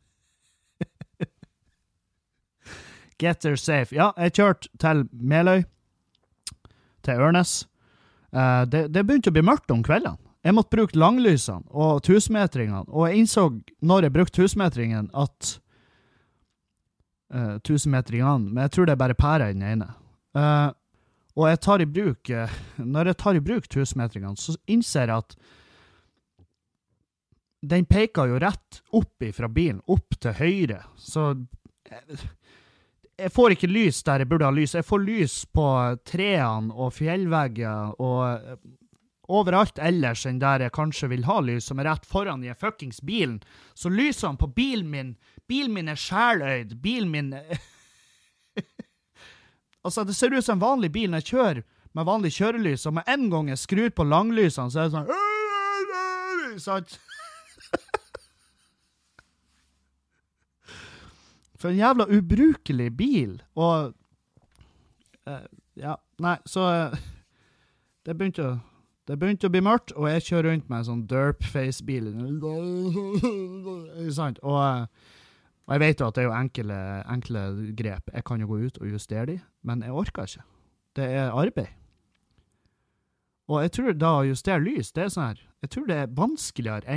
Get there safe. Ja, jeg kjørte til Meløy, til Ørnes. Det begynte å bli mørkt om kveldene. Jeg måtte bruke langlysene og tusenmetringene, og jeg innså når jeg brukte tusenmetringen at tusenmetringene, men jeg tror det bare pæra i den ene. Og jeg tar i bruk, når jeg tar i bruk tusenmetringene, så innser jeg at den peker jo rett opp fra bilen, opp til høyre, så jeg får ikke lys der jeg burde ha lys. Jeg får lys på treene og fjellvegger og overalt ellers enn der jeg kanskje vil ha lys, som rett foran i fuckings bilen. Så lysene på bilen min skjæløyd, bilen min... Altså, det ser ut som en vanlig bil når jeg kjører med vanlig kjørelys, og med en gang jeg skrur på langlysene, så er det sånn... Sant? For en jævla ubrukelig bil, og ja, nei, så det begynte å bli mørkt, og jeg kjører rundt med en sånn derp-face-bil, sant, og jeg vet jo at det er jo enkle grep, jeg kan jo gå ut og justere de, men jeg orker ikke, det er arbeid. Og jeg tror da å justere lys, det er sånn her, jeg tror det er vanskeligere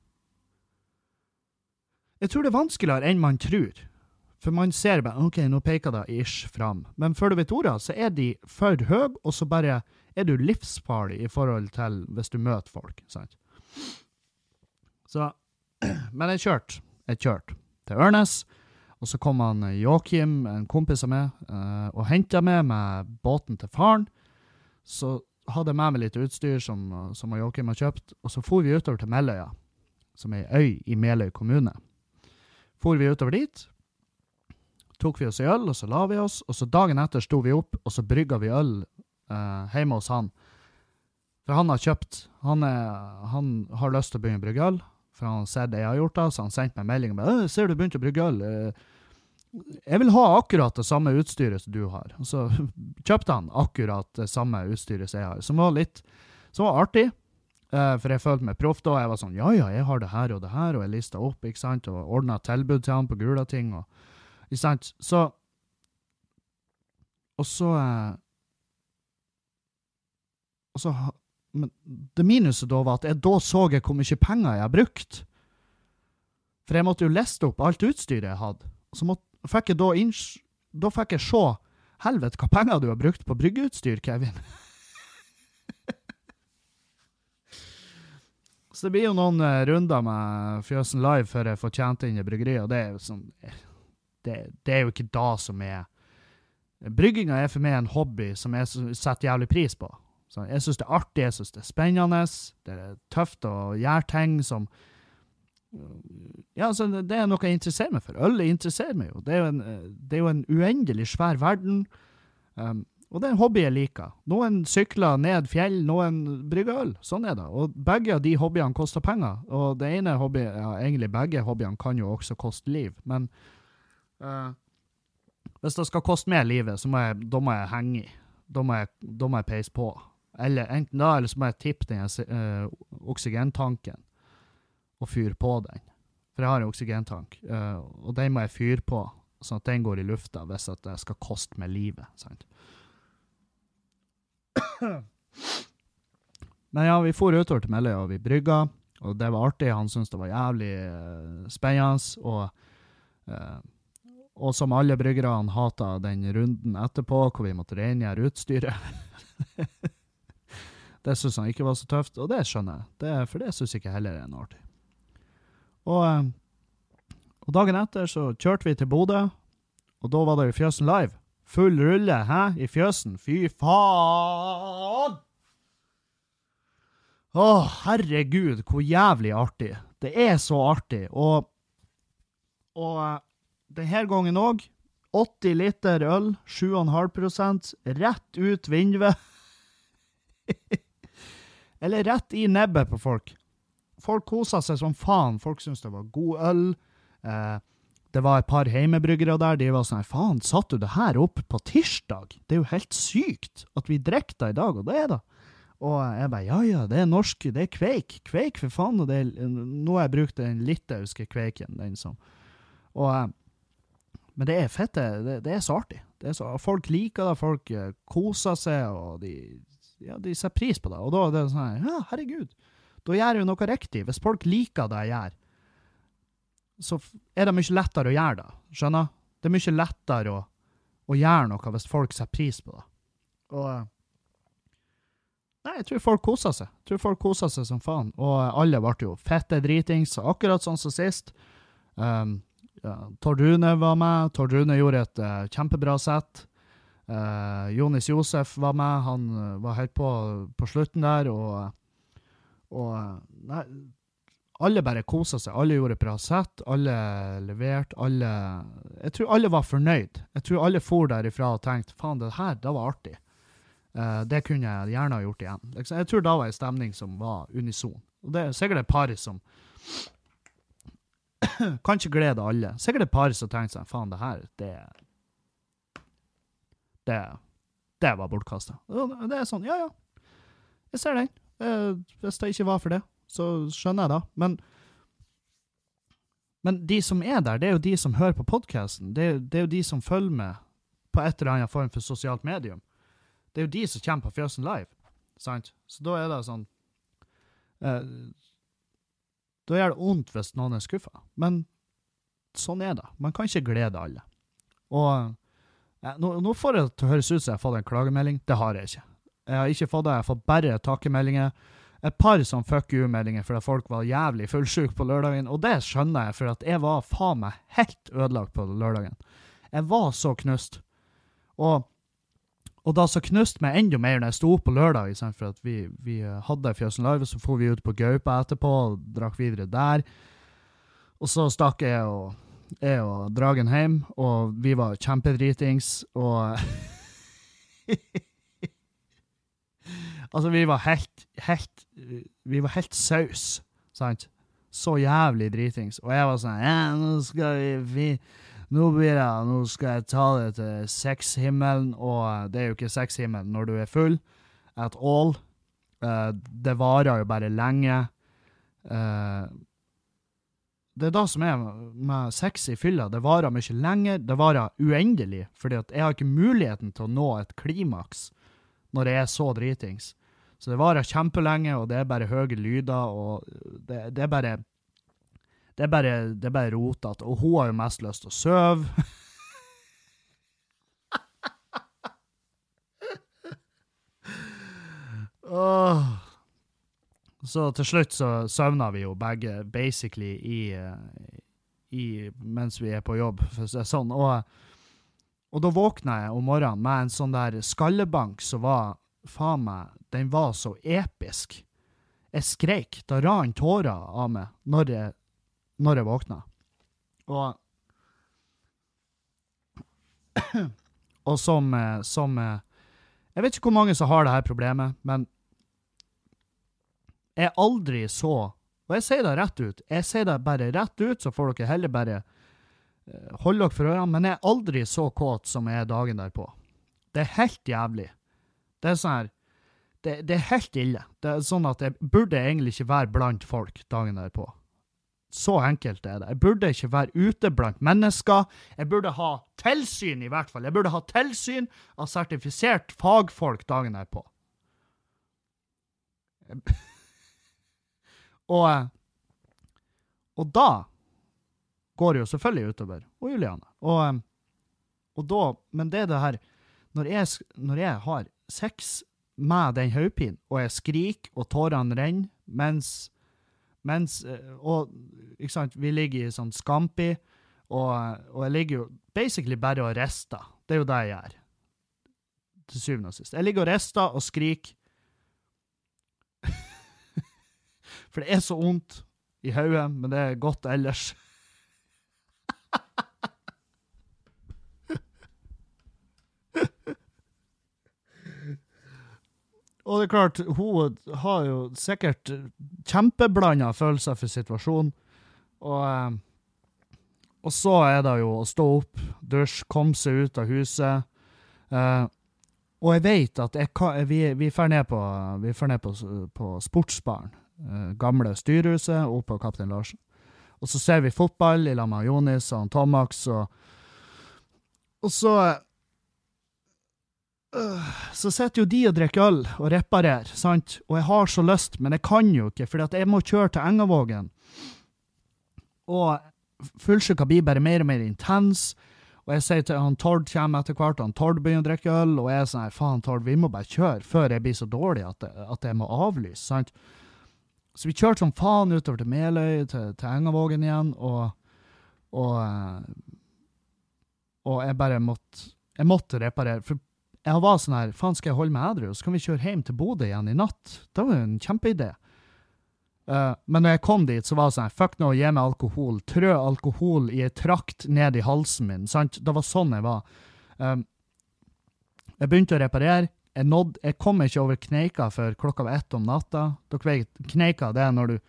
enn man tror. For man ser bare, ok, nå peker det ish fram. Men før du vet ordet, så er de for høy, og så bare er du livsfarlig i forhold til hvis du møter folk, sant? Så, men jeg kjørte til Ørnes, og så kom han Joachim, en kompis av meg, og hentet meg med båten til faren. Så hadde jeg med meg litt utstyr som Joachim har kjøpt, og så for vi utover til Meløya, som er en øy i Meløy kommune. For vi utover dit, tok vi oss i øl, og så la vi oss, og så dagen etter stod vi opp, og så brygget vi øl hjemme hos han. For han har kjøpt, han har lyst til å begynne å brygge øl, for han har sett det jeg har gjort da, så han sendte meg melding med, ser du begynt å brygge øl? Jeg vil ha akkurat det samme utstyret som du har. Og så kjøpte han akkurat det samme utstyret som jeg har, som var artig, for jeg følte meg proff da, jeg var sånn, ja, jeg har det her, og jeg listet opp, ikke sant, og ordnet tilbud til han på gula ting, og ikke sant? Men det minuset da var at jeg da så jeg hvor mye penger jeg har brukt. For jeg måtte jo leste opp alt utstyret jeg hadde. Så fikk jeg se, helvete, hva penger du har brukt på bryggeutstyr, Kevin. Så det blir jo noen runder med Fjøsen Live før jeg får tjent inn i bryggeriet, og det er jo sånn... Det er jo ikke da som er... Brygginga er for meg en hobby som jeg setter jævlig pris på. Så jeg synes det er artig, jeg synes det er spennende, det er tøft å gjøre ting som... Ja, så det er noe jeg interesserer meg for. Øl interesserer meg jo. Det er jo en uendelig svær verden, og det er en hobby jeg liker. Noen sykler ned fjell, noen brygger øl. Sånn er det. Og begge av de hobbyene koster penger. Og det ene hobbyet, ja, egentlig begge hobbyene kan jo også koste liv, men... hvis det skal koste mer livet, så må jeg henge i. Da må jeg peise på. Eller enten da, eller så må jeg tippe den oksygentanken og fyre på den. For jeg har en oksygentank, og den må jeg fyre på, sånn at den går i lufta hvis at det skal koste meg livet. Sant? Men ja, vi for utover til Meløy, og vi brygga, og det var artig. Han syntes det var jævlig spennende, og som alle bryggere, han hatet den runden etterpå, hvor vi måtte rengjøre utstyret. Det synes han ikke var så tøft, og det skjønner jeg. For det synes jeg ikke heller er en artig. Og dagen etter så kjørte vi til Bodø, og da var det jo Fjøsen Live. Full rulle, I Fjøsen. Fy faen! Herregud, hvor jævlig artig. Det er så artig, og denne gangen også, 80 liter øl, 7,5%, rett ut vinduet. Eller rett i nebbet på folk. Folk koset seg som faen. Folk synes det var god øl. det var et par heimebryggere der, de var sånn, faen, satt du det her opp på tirsdag? Det er jo helt sykt at vi drikker det i dag, og det er det. Og jeg bare, ja, det er norsk, det er kveik for faen, og nå har jeg brukt den litauiske kveiken, den som, men det er fett, det er så artig. Det er så, folk liker det, folk koser seg, og de ser pris på det, og da er det sånn, ja, herregud, da gjør jeg jo noe riktig. Hvis folk liker det jeg gjør, så er det mye lettere å gjøre det, skjønner? Det er mye lettere å gjøre noe hvis folk ser pris på det. Og nei, jeg tror folk koser seg. Jeg tror folk koser seg som faen. Og alle ble jo fette dritings, akkurat sånn som sist. Tord Rune var med. Tord Rune gjorde et kjempebra sett. Jonis Josef var med. Han var helt på slutten der. Og nei, alle bare koset seg. Alle gjorde et bra sett. Alle leverte. Jeg tror alle var fornøyd. Jeg tror alle for derifra og tenkte, faen, det var artig. Det kunne jeg gjerne ha gjort igjen. Jeg tror da var en stemning som var unison. Og det er sikkert et par som kan ikke glede alle. Sikkert et par som tenkte seg, faen, det her, det var bortkastet. Og det er sånn, ja, jeg ser den. Hvis det ikke var for det, så skjønner jeg da. Men de som er der, det er jo de som hører på podcasten. Det er jo de som følger med på et eller annet form for sosialt medium. Det er jo de som kommer på Fjøsen Live, sant? Så da er det sånn, da gjør det ondt hvis noen er skuffet. Men sånn er det. Man kan ikke glede alle. Og nå får det til å høres ut som jeg har fått en klagemelding. Det har jeg ikke. Jeg har ikke fått det. Jeg har fått bare takkemeldinger. Et par som fuck you-meldinger for at folk var jævlig fullsyk på lørdagen. Og det skjønner jeg, for at jeg var faen meg helt ødelagt på lørdagen. Jeg var så knust. Og da så knust meg enda mer når jeg stod opp på lørdag, for at vi hadde Fjøsen Live, så får vi ut på Gaupa etterpå og drakk videre der. Og så stakk jeg og Dragen hjem, og vi var kjempedritings, og altså vi var helt saus, sant? Så jævlig dritings. Og jeg var sånn, ja, nå skal jeg ta det til sexhimmelen, og det er jo ikke sexhimmelen når du er full, at all. Det varer jo bare lenge. Det er det som er med sex i fylla. Det varer mye lenger, det varer uendelig, fordi at jeg har ikke muligheten til å nå et klimaks når jeg er så dritings. Så det varer kjempelenge, og det er bare høye lyder, og det er bare rotet, og hun har jo mest lyst til å søve. Så til slutt så søvner vi jo begge basically mens vi er på jobb, for å si det sånn. Og da våkner jeg om morgenen med en sånn der skallebank som var, faen meg, den var så episk. Jeg skrek, da rann tårer av meg når jeg våkna. Og som jeg vet ikke hvor mange som har det her problemet, men jeg aldri så, og jeg sier det rett ut, jeg sier det bare rett ut, så får dere heller bare holde dere for ørene, men jeg aldri så kåt som jeg er dagen derpå. Det er helt jævlig. Det er sånn her, det er helt ille. Det er sånn at jeg burde egentlig ikke være blant folk dagen derpå. Så enkelt er det. Jeg burde ikke være ute blant mennesker. Jeg burde ha tilsyn i hvert fall. Jeg burde ha tilsyn av sertifisert fagfolk dagen derpå. Og da går det jo selvfølgelig utover. Og Juliane. Og da, men det er det her, når jeg har sex med den haupin, og jeg skriker, og tårene renner, og ikke sant, vi ligger i sånn scampi, og jeg ligger jo basically bare og rister. Det er jo det jeg gjør. Til syvende og sist. Jeg ligger og rister og skriker. For det er så ondt i hodet, men det er godt ellers. Og det er klart, hun har jo sikkert kjempeblandet følelser for situasjonen, Og så det jo å stå opp, dusj, komme seg ut av huset. Og jeg vet at vi fer ned på sportsbaren, gamle styrhuset, oppe på Kaptein Larsen. Og så ser vi fotball i lag med Jonis og Tomax, og så sitter jo de og drikker øl og reparerer, sant? Og jeg har så lyst, men jeg kan jo ikke, fordi at jeg må kjøre til Engavågen. Og fullsjuka blir bare mer og mer intens, og jeg sier til han Tord kommer etter hvert, han Tord begynner å drikke øl, og jeg sånn her, faen Tord, vi må bare kjøre, før jeg blir så dårlig at jeg må avlyse, sant? Så vi kjørte som faen utover til Meløy, til Engavågen igjen, og jeg bare måtte reparere, for jeg var sånn her, faen skal jeg holde meg edru, så kan vi kjøre hjem til Bodø igjen i natt. Det var jo en kjempeidé. Men når jeg kom dit, så var det sånn her, fuck nå, gi meg alkohol, trø alkohol i et trakt ned i halsen min, sant? Det var sånn jeg var. Jeg begynte å reparere, jeg kom ikke over kneika før klokka var 1 om natta. Dere vet, kneika, det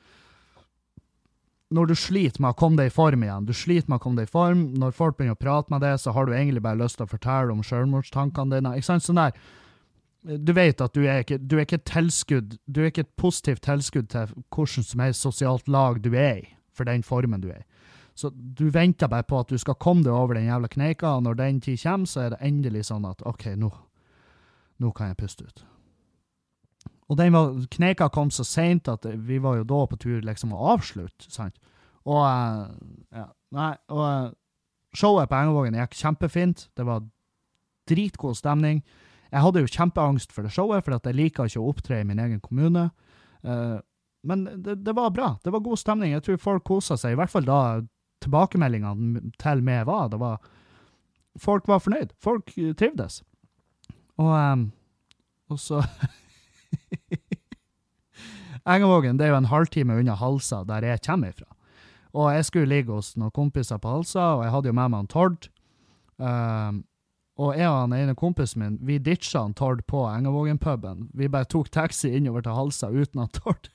når du sliter med å komme deg i form igjen. Du sliter med å komme deg i form. Når folk begynner å prate med deg, så har du egentlig bare lyst til å fortelle om selvmordstankene dine. Ikke sant? Sånn der, du vet at du er ikke et tilskudd, du er ikke et positivt tilskudd til hvordan som helst sosialt lag du er i, for den formen du er i. Så du venter bare på at du skal komme deg over den jævla kneika, og når den tid kommer, så det endelig sånn at, ok, nå kan jeg puste ut. Og kneika kom så sent at vi var jo da på tur liksom å avslutte, sant? Og showet på Engavågen gikk kjempefint, det var dritgod stemning. Jeg hadde jo kjempeangst for det showet, for at jeg liker ikke å opptre i min egen kommune. Men det var bra, det var god stemning. Jeg tror folk koset seg, i hvert fall da tilbakemeldingene til meg folk var fornøyd, folk trivdes. Og så Engavågen, det er jo en halvtime unna Halsa, der jeg kommer ifra. Og jeg skulle ligge hos noen kompiser på Halsa, og jeg hadde jo med meg en Tord. Og jeg og den ene kompisen min, vi ditcha en Tord på Engavågen-puben. Vi bare tok taxi innover til Halsa uten en Tord.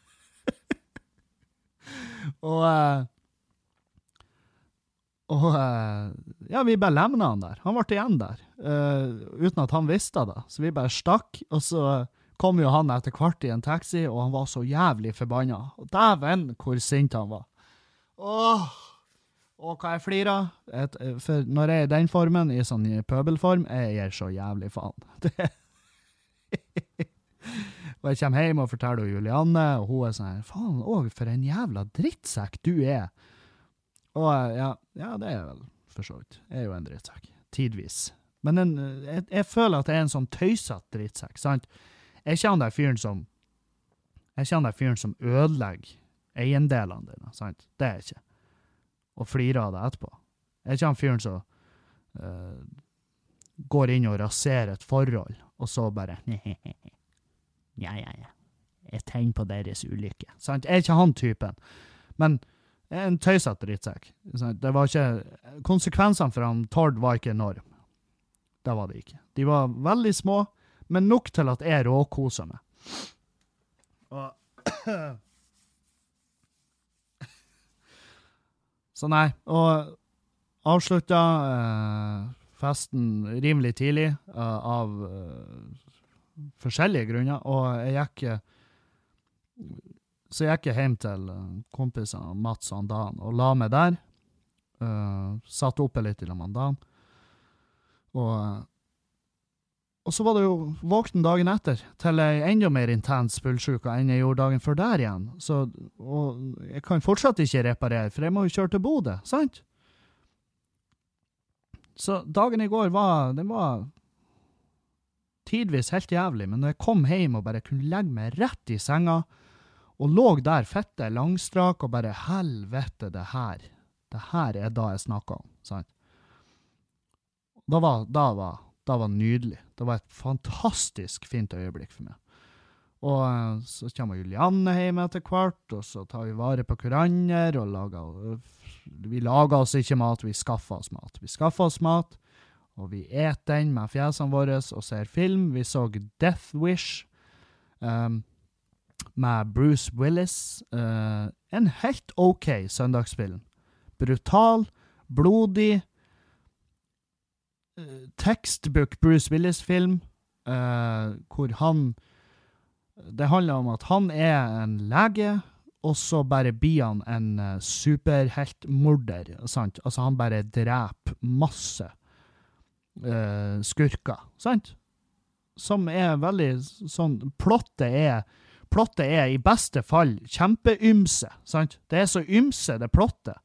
Ja, vi bare lemnet han der. Han ble igjen der, uten at han visste det. Så vi bare stakk, og så kom jo han etter hvert i en taxi, og han var så jævlig forbannet. Og dæven, hvor sint han var. Og hva jeg flirer? For når jeg er i den formen, i sånn pøbelform, jeg gir så jævlig faen. Og jeg kommer hjem og forteller Julianne, og hun sånn her, faen, for en jævla drittsekk du er. Og ja, det er vel for så vidt. Jeg er jo en drittsekk, tidvis. Men jeg føler at jeg er en sånn tøysatt drittsekk, sant? Jeg er ikke han der fyren som ødelegger eiendelene dine, sant? Det er jeg ikke. Og flirer av det etterpå. Jeg er ikke han fyren som går inn og raserer et forhold, og så bare ja. Jeg tegner på deres ulykke. Sant? Jeg er ikke han typen. Men jeg er en tøysatt drittsekk. Det var ikke, konsekvensene for han Tord var ikke enorm. Det var det ikke. De var veldig små, men nok til at jeg råkoser meg. Så nei, og avsluttet festen rimelig tidlig av forskjellige grunner, og jeg gikk hjem til kompisene Mats og Dan og la meg der, satt oppe litt i Dan, og så var det jo våkten dagen etter til en enda mer intens fullsjuka enn jeg gjorde dagen før der igjen. Og jeg kan fortsatt ikke reparere, for jeg må jo kjøre til Bodø, sant? Så dagen i går den var tidvis helt jævlig, men når jeg kom hjem og bare kunne legge meg rett i senga, og lå der fette langstrak, og bare helvete, det her er da jeg snakket om, sant? Det var nydelig. Det var et fantastisk fint øyeblikk for meg. Og så kommer Julianne hjem etter hvert, og så tar vi vare på hverandre, og vi lager oss ikke mat, vi skaffer oss mat. Vi skaffer oss mat, og vi et den med fjesene våre, og ser film. Vi så Death Wish, med Bruce Willis. En helt ok søndagsfilm. Brutal, blodig, textbook Bruce Willis-film, hvor det handler om at han en lege, og så bare blir han en superheltmorder, sant? Altså han bare dreper masse skurker, sant? Som veldig sånn, plottet i beste fall kjempeymse, sant? Det så ymse, det plottet.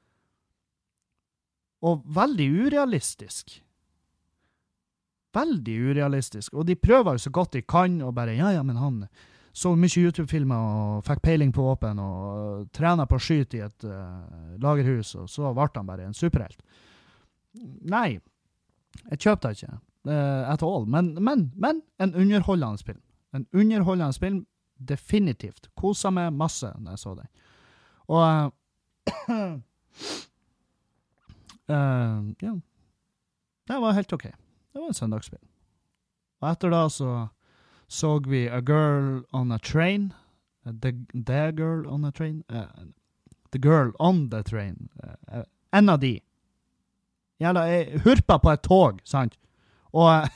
Og veldig urealistisk. Veldig urealistisk. Og de prøver jo så godt de kan, og bare, ja, men han så mye YouTube-filmer, og fikk peiling på våpen, og trener på å skyte i et lagerhus, og så ble han bare en superhelt. Nei, jeg kjøpte det ikke, at all, men en underholdende film. En underholdende film, definitivt. Koset meg masse når jeg så den. Og ja, det var helt ok. Det var en søndagsspill. Og etter da så vi A Girl on a Train, The Girl on a Train, The Girl on the Train, en av de. Jeg hurpa på et tog, sant? Og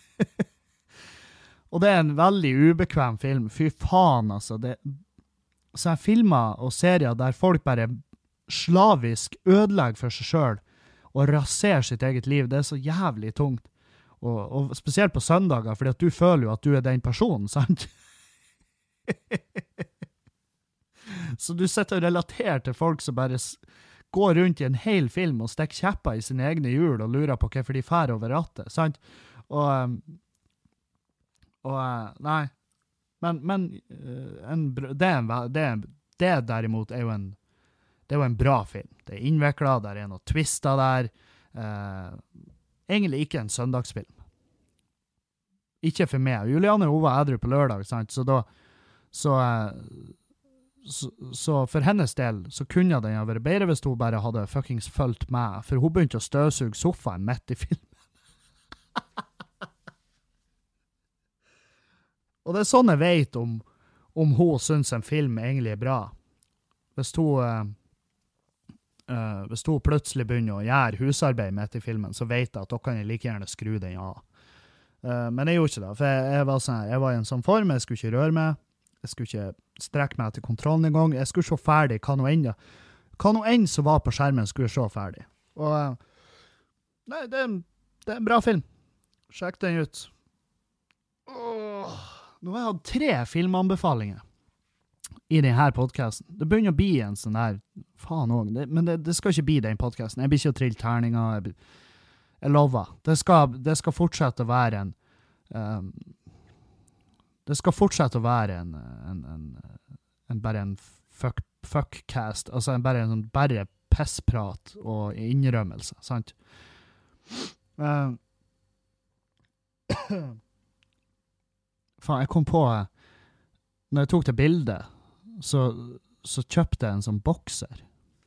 og det en veldig ubekvem film. Fy faen, altså. Så jeg filmer og serier der folk bare slavisk ødelegger for seg selv og raserer sitt eget liv. Det så jævlig tungt. Og spesielt på søndager, fordi at du føler jo at du den personen, sant? Så du sitter og relaterer til folk som bare går rundt i en hel film og stikker kjepper i sine egne hjul og lurer på hvorfor de fer over rattet, sant? Og nei, men det derimot jo det jo en bra film. Det innviklet, der noen twister der, egentlig ikke en søndagsfilm. Ikke for meg. Juliane, hun var edru på lørdag, sant? Så for hennes del så kunne den ha vært bedre hvis hun bare hadde fuckings følt med, for hun begynte å støvsuge sofaen midt i filmen. Og det sånn jeg vet om hun synes en film egentlig bra. Hvis hun plutselig begynner å gjøre husarbeid midt i filmen, så vet jeg at da kan jeg like gjerne skru den av. Men jeg gjorde ikke det, for jeg var i en sånn form, jeg skulle ikke røre meg, jeg skulle ikke strekke meg til kontrollen en gang, jeg skulle se ferdig hva noe enn som var på skjermen skulle jeg se ferdig. Og nei, det en bra film. Sjekk den ut. Nå har jeg hatt 3 filmanbefalinger i denne podcasten. Det begynner å bli en sånn der, faen også, men det skal ikke bli den podcasten. Jeg blir ikke å trille terninger, jeg lover. Det skal fortsette å være det skal fortsette å være bare en fuckcast, altså bare pissprat og innrømmelse, sant? Faen, jeg kom på, når jeg tok det bildet, så kjøpte jeg en sånn bokser.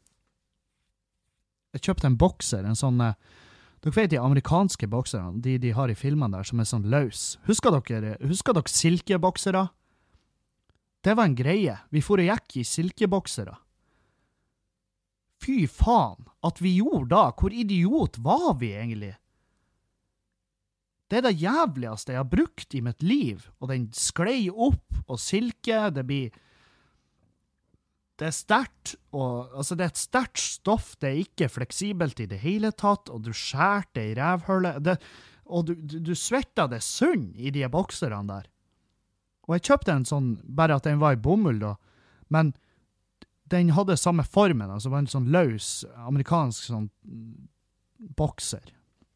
Jeg kjøpte en bokser, en sånn, dere vet de amerikanske bokserne, de har i filmene der, som sånn løs. Husker dere silkeboksere? Det var en greie. Vi for og gikk i silkeboksere. Fy faen, at vi gjorde da. Hvor idiot var vi egentlig? Det det jævligste jeg har brukt i mitt liv, og den sklei opp, og silke, det sterkt, og altså det et sterkt stoff, det ikke fleksibelt i det hele tatt, og du skjærte i rævhullet, og du svettet det sunn i de bokserne der. Og jeg kjøpte en sånn, bare at den var i bomull da, men den hadde samme formen, altså var en sånn løs, amerikansk sånn bokser.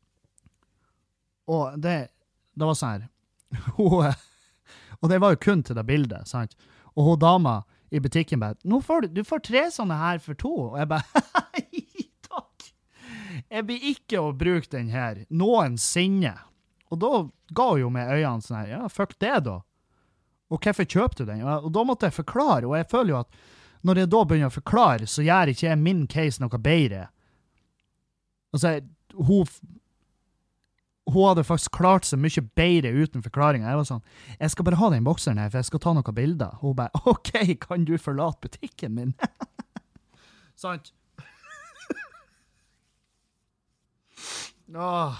Og det var sånn her, og det var jo kun til det bildet, sant? Og hun dama i butikken bare, du får 3 sånne her for 2, og jeg bare, takk, jeg blir ikke å bruke den her, noensinne. Og da ga hun jo med øynene sånn her, ja, fuck det da. Og hvorfor kjøpte du den? Og da måtte jeg forklare, og jeg føler jo at når jeg da begynner å forklare, så gjør ikke jeg min case noe bedre. Altså, hun hadde faktisk klart seg mye bedre uten forklaringen. Jeg var sånn, jeg skal bare ha den bokseren her, for jeg skal ta noen bilder. Hun bare, ok, kan du forlate butikken min? Sant? Åh.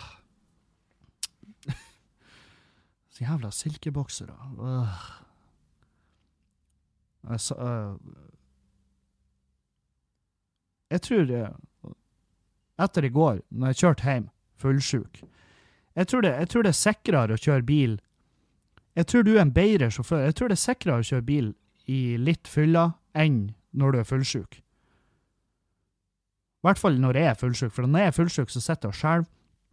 Så jævla silkeboksere. Jeg tror etter i går, når jeg kjørte hjem, fullsjuk, jeg tror det er sikrere å kjøre bil. Jeg tror du er en bedre sjåfør. Jeg tror det er sikrere å kjøre bil i litt fylla enn når du er fullsjuk. I hvert fall når jeg er fullsjuk, for når jeg er fullsjuk så sitter jeg selv,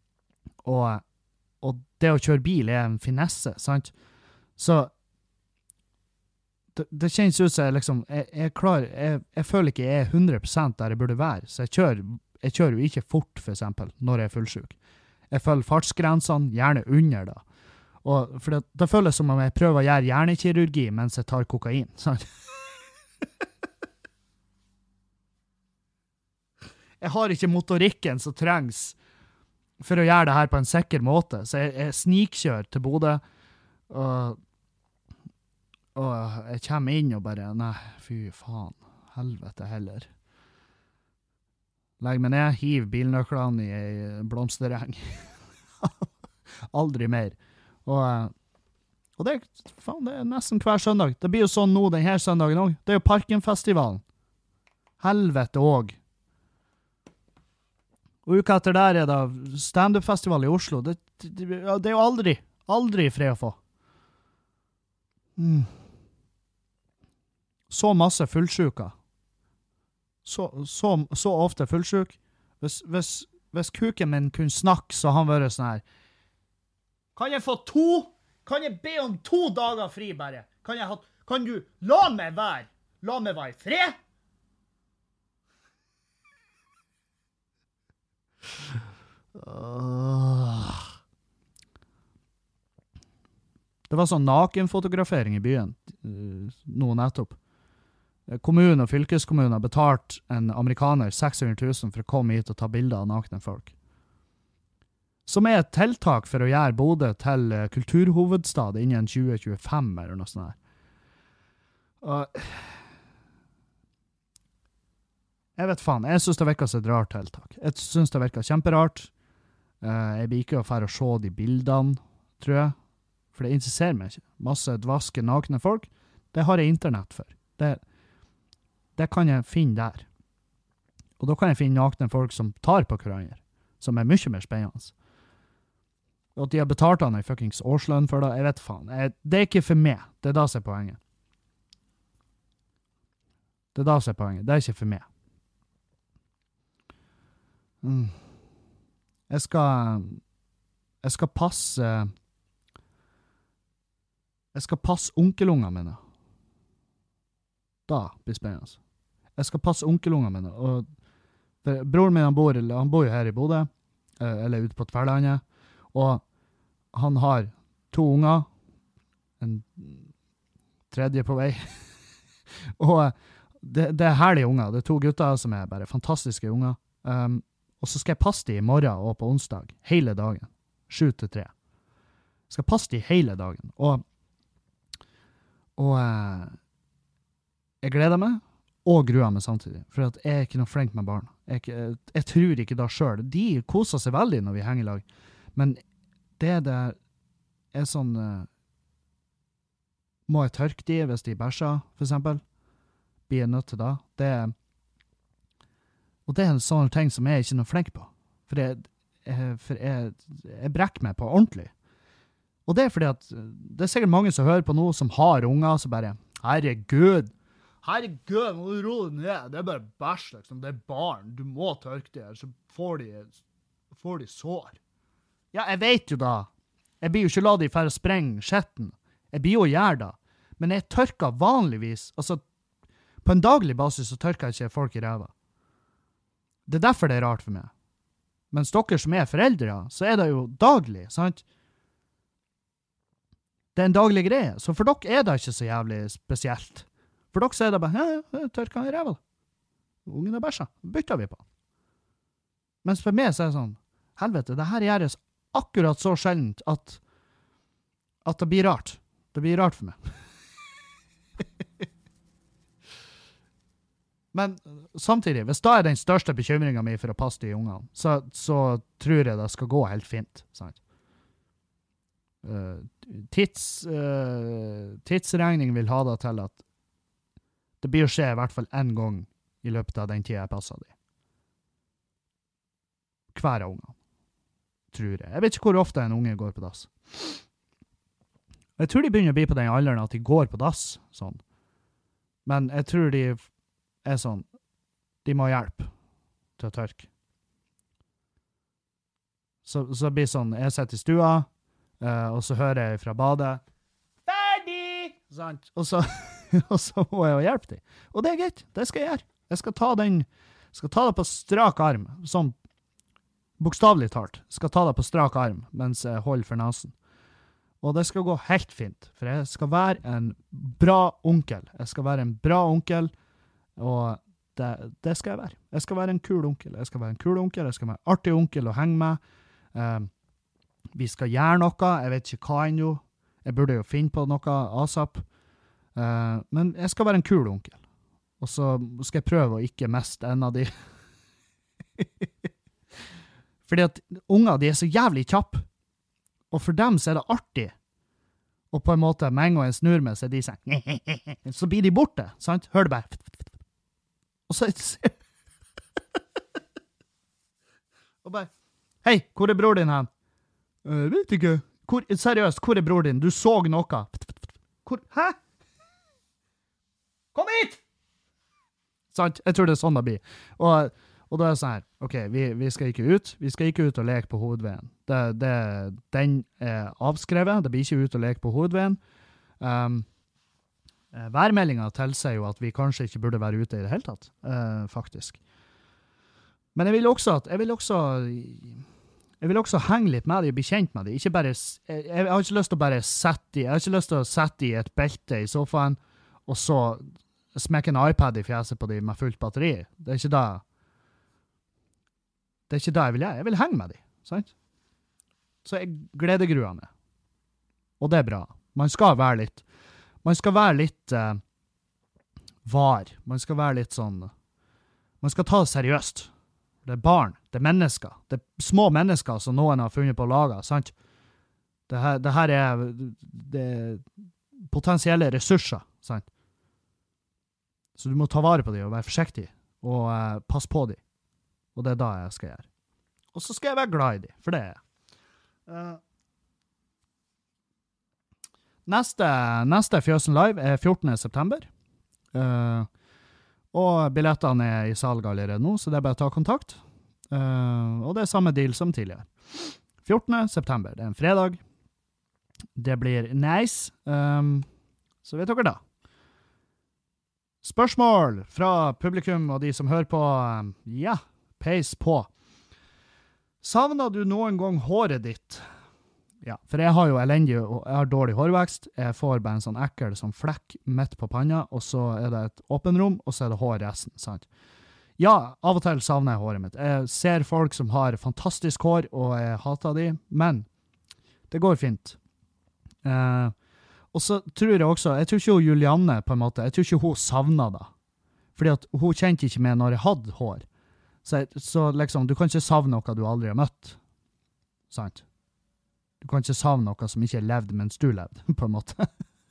og det å kjøre bil er en finesse, sant? Så det kjennes ut som jeg liksom, jeg føler ikke jeg er 100% der jeg burde være, så jeg kjører jo ikke fort, for eksempel, når jeg er fullsjuk. Jeg følger fartsgrensene, gjerne under da. Og for det føles som om jeg prøver å gjøre hjernekirurgi mens jeg tar kokain, sant? Jeg har ikke motorikken som trengs for å gjøre det her på en sikker måte, så jeg snikkjører til Bodø, og jeg kommer inn og bare, nei, fy faen, helvete heller. Legg meg ned, hiv bilnøklene i en blomstereng. Aldri mer. Og det er nesten hver søndag. Det blir jo sånn nå denne søndagen også. Det er jo Parkenfestivalen. Helvete også. Og uka etter der er det stand-up-festival i Oslo. Det er jo aldri fred å få. Så masse fullsjuka. Så ofte fullsjuk. Hvis kuken min kunne snakke, så han vært sånn her. Kan jeg få 2? Kan jeg be om 2 dager fri bare? Kan du la meg være? La meg være i fred? Det var sånn nakenfotografering i byen nå nettopp. Kommunen og fylkeskommunen har betalt en amerikaner 600 000 for å komme hit og ta bilder av nakne folk. Som er et tiltak for å gjøre Bodø til kulturhovedstad innen 2025 eller noe sånt her. Jeg vet faen, jeg synes det virker som et rart tiltak. Jeg synes det virker kjemperart. Jeg blir ikke å fære å se de bildene, tror jeg. For det interesserer meg ikke. Masse dvaske nakne folk, det har jeg internett for. Det kan jeg finne der. Og da kan jeg finne nakne folk som tar på hverandre, som er mye mer spennende. Og at de har betalt han i fuckings årslønn for det, jeg vet faen. Det er ikke for meg, det er da som er poenget. Det er ikke for meg. Jeg skal passe onkelungene mine. Da blir spennende. Jeg skal passe onkelungene mine. Og broren min, han bor jo her i Bodø, eller ute på Tverlandet, og han har 2 unger, en tredje på vei, og det er herlige unger. Det er 2 gutter som er bare fantastiske unger. Og så skal jeg passe de i morgen og på onsdag, hele dagen, 7 til 3. Jeg skal passe de hele dagen, og jeg gleder meg, og gruer meg samtidig, for at jeg er ikke noe flink med barn. Jeg tror ikke da selv. De koser seg veldig når vi henger i lag, men det der er sånn, må jeg tørke de hvis de bæsjer, for eksempel, blir jeg nødt til da. Og det er en sånn ting som jeg ikke er noe flink på. For jeg brekker meg på ordentlig. Og det er fordi at det er sikkert mange som hører på noe som har unger, så bare, herregud, må du roe deg ned. Det er bare bæsj, liksom. Det er barn. Du må tørke det, så får de sår. Ja, jeg vet jo da. Jeg blir jo ikke la de for å sprenge skjetten. Jeg blir jo gjøre da. Men jeg tørker vanligvis, altså, på en daglig basis så tørker jeg ikke folk i ræva. Det er derfor det er rart for meg. Mens dere som er foreldre, så er det jo daglig, sant? Det er en daglig greie, så for dere er det ikke så jævlig spesielt. For dere så er det bare, ja, tørker han i ræva. Ungen er bæsja, bytter vi på. Mens for meg så er det sånn, helvete, det her gjøres akkurat så sjeldent at det blir rart. Det blir rart for meg. Men samtidig, hvis da den største bekymringen min for å passe de ungene, så tror jeg det skal gå helt fint, sant? Tidsregning vil ha det til at det blir å skje i hvert fall en gang i løpet av den tiden jeg passer de. Hver av ungene, tror jeg. Jeg vet ikke hvor ofte en unge går på dass. Jeg tror de begynner å bli på den alderen at de går på dass, sånn. Men jeg tror de er sånn, de må ha hjelp til å tørke. Så det blir sånn, jeg sitter i stua, og så hører jeg fra badet, ferdig! Sant? Og så må jeg hjelpe dem. Og det er greit, det skal jeg gjøre. Jeg skal ta det på strak arm, sånn bokstavlig talt. Jeg skal ta det på strak arm, mens jeg holder for nasen. Og det skal gå helt fint, for jeg skal være en bra onkel. Jeg skal være en bra onkel, og det skal jeg være. Jeg skal være en kul onkel. Jeg skal være en artig onkel å henge med. Vi skal gjøre noe, jeg vet ikke hva ennå. Jeg burde jo finne på noe ASAP. Men jeg skal være en kul onkel. Og så skal jeg prøve å ikke miste en av de. Fordi at unger, de er så jævlig kjapp. Og for dem så er det artig. Og på en måte, med en gang jeg snur meg, så er de sånn, så blir de borte, sant? Hør det bare. Og så og bare, hei, hvor er bror din hen? Vet ikke. Seriøst, hvor er bror din? Du så noe. Hæ? Kom hit! Sant? Jeg tror det er sånn det blir. Og da er det sånn her, ok, vi skal ikke ut. Vi skal ikke ut og leke på hovedveien. Den er avskrevet. Det blir ikke ut og leke på hovedveien. Værmeldingen tilsier jo at vi kanskje ikke burde være ute i det hele tatt, faktisk. Men jeg vil også henge litt med dem og bli kjent med dem. Ikke bare, jeg har ikke lyst til å bare sette i et belte i sofaen, og så smekke en iPad i fjeset på dem med fullt batteri. Det er ikke det jeg vil gjøre. Jeg vil henge med dem, sant? Så jeg gledegrua meg. Og det er bra. Man skal være litt var. Man skal være litt sånn, man skal ta det seriøst. Det er barn, det er mennesker, det er små mennesker som noen har funnet på å lage, sant? Det her er potensielle ressurser, sant? Så du må ta vare på dem og være forsiktig, og passe på dem. Og det er da jeg skal gjøre. Og så skal jeg være glad i dem, for det er jeg. Neste Fjøsen Live er 14. september. Og billettene er i salg allerede nå, så det er bare å ta kontakt. Og det er samme deal som tidligere. 14. september, det er en fredag. Det blir nice. Så vet dere da. Spørsmål fra publikum og de som hører på. Ja, peis på. Savner du noen gang håret ditt? Ja, for jeg har jo jeg har dårlig hårvekst. Jeg får bare en sånn ekkel sånn flekk midt på panna, og så er det et åpen rom, og så er det hår resten, sant? Ja, av og til savner jeg håret mitt. Jeg ser folk som har fantastisk hår, og jeg hater de, men det går fint. Og så tror jeg også, jeg tror ikke hun Julianne på en måte, jeg tror ikke hun savner det. Fordi at hun kjente ikke meg når jeg hadde hår. Så liksom, du kan ikke savne noe du aldri har møtt. Sant? Du kan ikke savne noe som ikke er levd mens du levde, på en måte.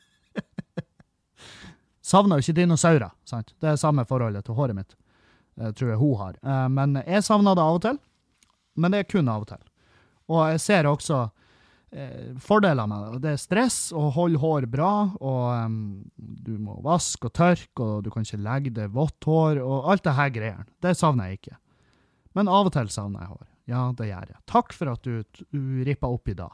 Savner jo ikke dinosaurer, sant? Det er samme forholdet til håret mitt, tror jeg hun har. Men jeg savner det av og til, men det er kun av og til. Og jeg ser også fordeler med det. Det er stress å holde hår bra, og du må vaske og tørke, og du kan ikke legge det vått hår, og alt det her greier. Det savner jeg ikke. Men av og til savner jeg hår. Ja, det gjør jeg. Takk for at du rippet opp i dag.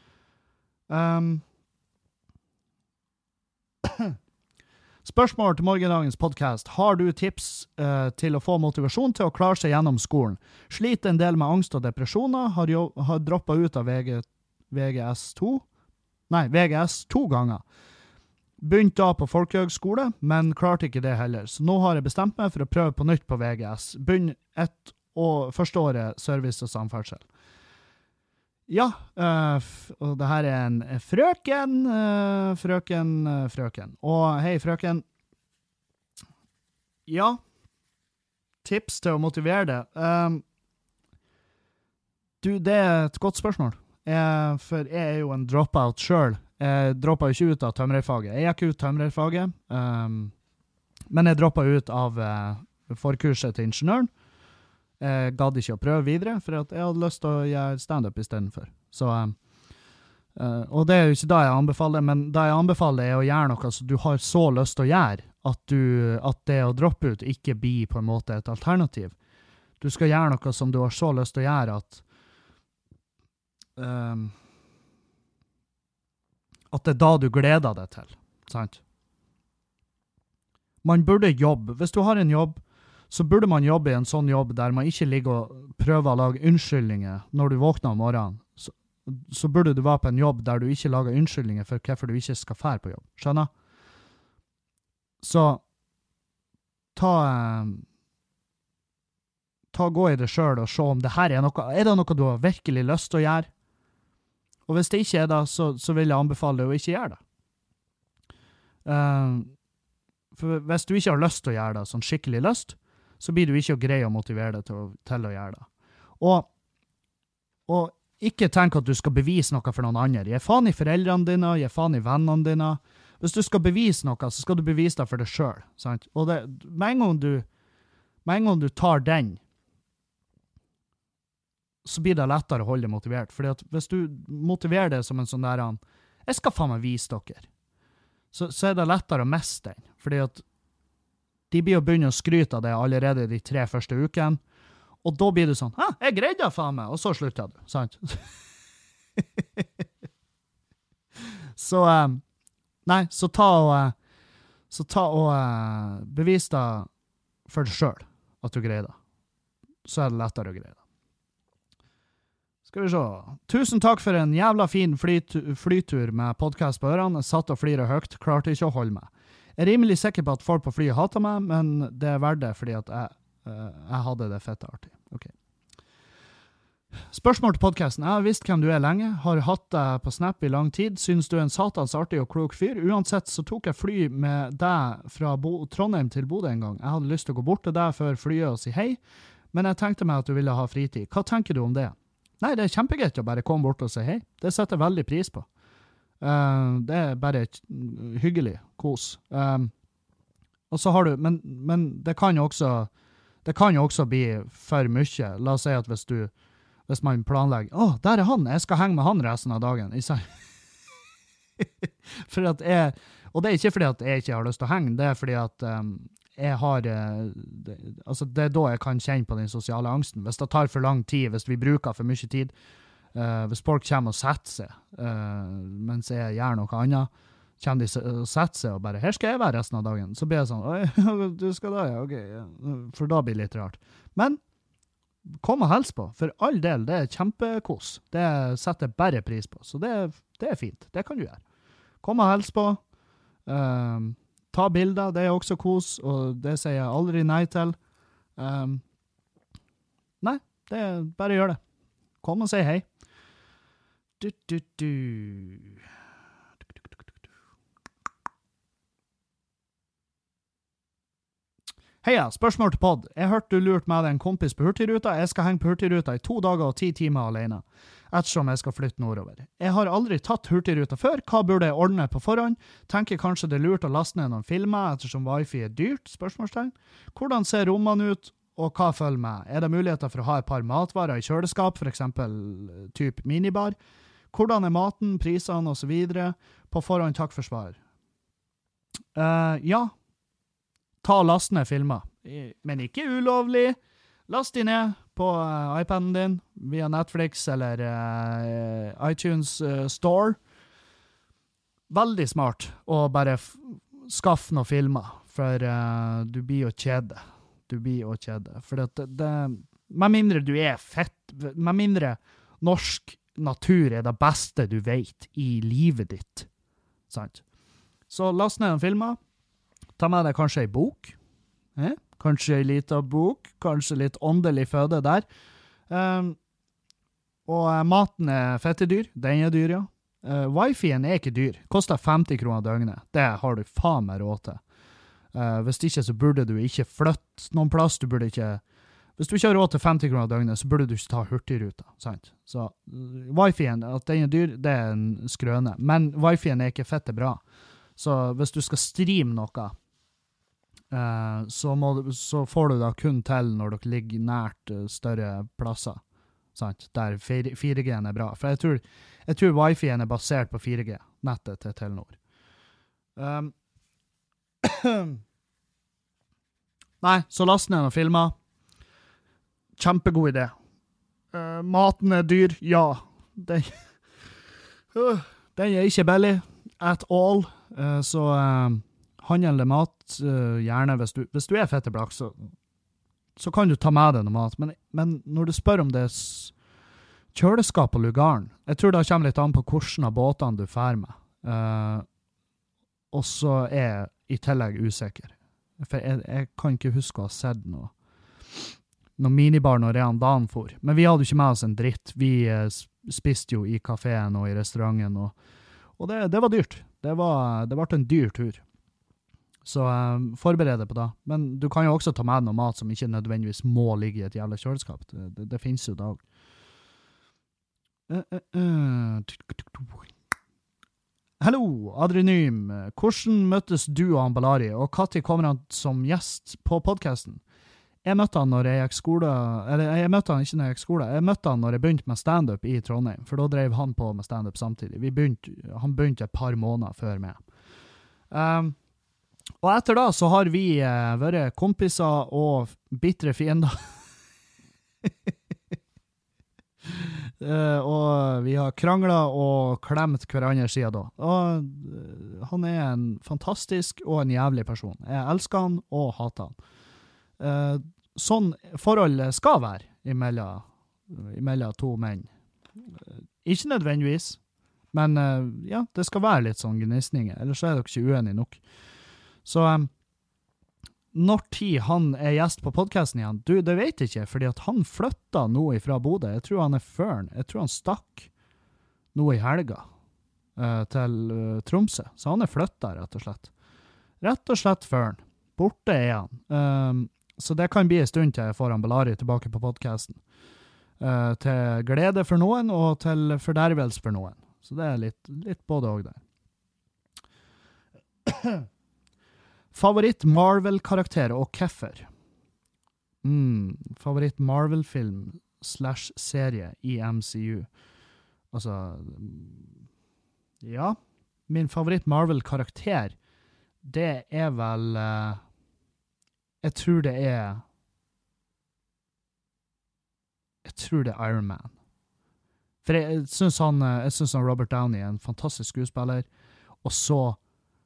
Spørsmål til morgendagens podcast. Har du tips til å få motivasjon til å klare seg gjennom skolen? Sliter en del med angst og depresjoner, har droppet ut av VGS 2 ganger. Begynt da på folkehøgskole, men klarte ikke det heller. Så nå har jeg bestemt meg for å prøve på nytt på VGS. Begynn første året service og samferdsel. Ja, og det her er en frøken. Og hei frøken. Ja, tips til å motivere det. Det et godt spørsmål. For jeg jo en dropout selv. Jeg droppet jo ikke ut av tømrerfaget. Jeg gikk ut tømrerfaget, men jeg droppet ut av forkurset til ingeniøren. Jeg gadd ikke å prøve videre, for at jeg hadde lyst til å gjøre stand-up i stedet for. Så, og det jo ikke det jeg anbefaler, men det jeg anbefaler å gjøre noe som du har så lyst til å gjøre, at det å droppe ut ikke blir på en måte et alternativ. Du skal gjøre noe som du har så lyst til å gjøre at det da du gleder deg til, sant? Man burde jobbe. Hvis du har en jobb, så burde man jobbe i en sånn jobb der man ikke ligger og prøver å lage unnskyldninger når du våkner om morgenen. Så burde du være på en jobb der du ikke lager unnskyldninger for hvorfor du ikke skal fære på jobb. Skjønner? Så gå i det selv og se om det her er det noe du har virkelig lyst til å gjøre. Og hvis det ikke er det, så vil jeg anbefale deg å ikke gjøre det. For hvis du ikke har lyst til å gjøre det, sånn skikkelig lyst, så blir du ikke å greie å motivere deg til å gjøre det. Og ikke tenk at du skal bevise noe for noen andre. Gi faen i foreldrene dine, gi faen i vennene dine. Hvis du skal bevise noe, så skal du bevise det for deg selv. Sant? Og med en gang du tar den, så blir det lettere å holde deg motivert. Fordi at hvis du motiverer det som en sånn der, jeg skal faen meg vise dere, så er det lettere å miste den. Fordi at de blir å begynne å skryte av det allerede de 3 første ukene, og da blir du sånn, jeg greide det faen meg, og så slutter du, sant? Så, så ta og bevis det for deg selv, at du greier det. Så er det lettere å greie det. Skal vi se. Tusen takk for en jævla fin flytur med podcast på ørene. Jeg satt og fliret høyt, klarte ikke å holde meg. Jeg er rimelig sikker på at folk på flyet hater meg, men det er verdt det fordi at jeg hadde det fett artig. Ok. Spørsmål til podcasten. Jeg har visst hvem du er lenge, har hatt deg på Snap i lang tid, synes du er en satans artig og klok fyr. Uansett så tok jeg fly med deg fra Trondheim til Bodø en gang. Jeg hadde lyst til å gå bort til deg før flyet og si hei, men jeg tenkte meg at du ville ha fritid. Hva tenker du om det? Nei, det er kjempegreit å bare komme bort og si hei. Det setter jeg veldig pris på. Det er bare hyggelig kos. Og så har du, men det kan jo også bli for mye. La oss si at hvis man planlegger, der er han, jeg skal henge med han resten av dagen. Og det er ikke fordi at jeg ikke har lyst til å henge, det er fordi at jeg har, det er da jeg kan kjenne på den sosiale angsten. Hvis det tar for lang tid, hvis vi bruker for mye tid, hvis folk kommer og setter seg, mens jeg gjør noe annet, kommer de og setter seg og bare, her skal jeg være resten av dagen. Så blir jeg sånn, oi, du skal da, ja, ok. Ja. For da blir det litt rart. Men, kom og hils på. For all del, det er kjempekos. Det setter jeg bare pris på. Så det er fint. Det kan du gjøre. Kom og hils på. Ta bilder, det er også kos, og det sier jeg aldri nei til. Nei, bare gjør det. Kom og si hei. Heia, spørsmål til podd. Jeg hørte du lurt med deg en kompis på Hurtigruta. Jeg skal henge på Hurtigruta i 2 dager og 10 timer alene, ettersom jeg skal flytte nordover. Jeg har aldri tatt Hurtigruta før. Hva burde jeg ordne på forhånd? Tenker kanskje det er lurt å laste ned noen filmer, ettersom wifi er dyrt? Spørsmålstegn. Hvordan ser rommene ut, og hva følger med? Er det muligheter for å ha et par matvarer i kjøleskap, for eksempel typ minibar? Hvordan er maten, prisene og så videre? På forhånd, takk for svar. Ja. Ta og last ned filmer, men ikke ulovlig. Last de ned på iPaden din via Netflix eller iTunes Store. Veldig smart å bare skaffe noen filmer, for du blir å kjede. For med mindre du er fett, med mindre norsk natur er det beste du vet i livet ditt. Sant? Så last ned en filmer. Ta med deg kanskje en bok, kanskje en liten bok, kanskje litt åndelig føde der. Og maten er fettedyr, den er dyr, ja. Wifi-en er ikke dyr, koster 50 kroner døgnet. Det har du faen meg råd til. Hvis ikke så burde du ikke flytte noen plass, du burde ikke... Hvis du ikke har råd til 50 kroner døgnet, så burde du ikke ta hurtigruta, sant? Så Wi-Fi-en, at den er dyr, det er en skrøne. Men Wi-Fi-en er ikke fette bra. Så hvis du skal streame noe, så får du da kun til når dere ligger nært større plasser, sant? Der 4G-en er bra. For jeg tror Wi-Fi-en er basert på 4G, nettet til Telenor. Nei, så last ned noen filmer. Kjempegod idé. Maten er dyr, ja. Den er ikke billig at all. Så handel mat, gjerne hvis du er fetteblakk, så kan du ta med deg noe mat. Men når du spør om det kjøleskap og lugaren, jeg tror det kommer litt an på hvordan av båtene du fer med. Og så er jeg i tillegg usikker. For jeg kan ikke huske å ha sett noe minibar når Rehan Dan for. Men vi hadde jo ikke med oss en dritt. Vi spiste jo i kaféen og i restauranten, og det var dyrt. Det ble en dyr tur. Så forbered deg på det. Men du kan jo også ta med noe mat som ikke nødvendigvis må ligge i et jævla kjøleskap. Det finnes jo da også. Hallo, Adrenym. Hvordan møttes du og Ballari, og Katti kommer han som gjest på podcasten? Jeg møtte han når jeg gikk skole, eller jeg møtte han ikke når jeg gikk skole, jeg møtte han når jeg begynte med stand-up i Trondheim, for da drev han på med stand-up samtidig. Han begynte et par måneder før meg. Og etter da så har vi vært kompiser og bittre fiender. Og vi har kranglet og klemt hverandre siden da. Og han er en fantastisk og en jævlig person. Jeg elsker han og hater han. Sånn forhold skal være imellom to menn. Ikke nødvendigvis, men ja, det skal være litt sånn gnisninger, ellers er dere ikke uenige nok. Så når tid han er gjest på podcasten igjen, det vet jeg ikke, fordi at han flyttet nå fra Bodø. Jeg tror han er førn. Jeg tror han stakk nå i helga til Tromsø, så han er flyttet rett og slett. Rett og slett førn. Borte er han. Så det kan bli en stund til jeg får han Ballari tilbake på podcasten. Til glede for noen, og til fordervelse for noen. Så det er litt både og der. Favoritt Marvel-karakter og hvorfor? Favoritt Marvel-film / serie i MCU. Altså, ja. Min favoritt Marvel-karakter, det er vel... Jeg tror det er Iron Man. For jeg synes han Robert Downey er en fantastisk skuespiller, og så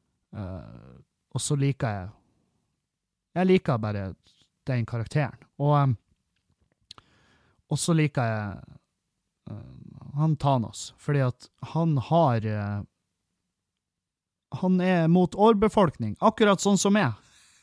liker jeg liker bare den karakteren. Og så liker jeg han Thanos, fordi at han er mot årbefolkning, akkurat sånn som jeg.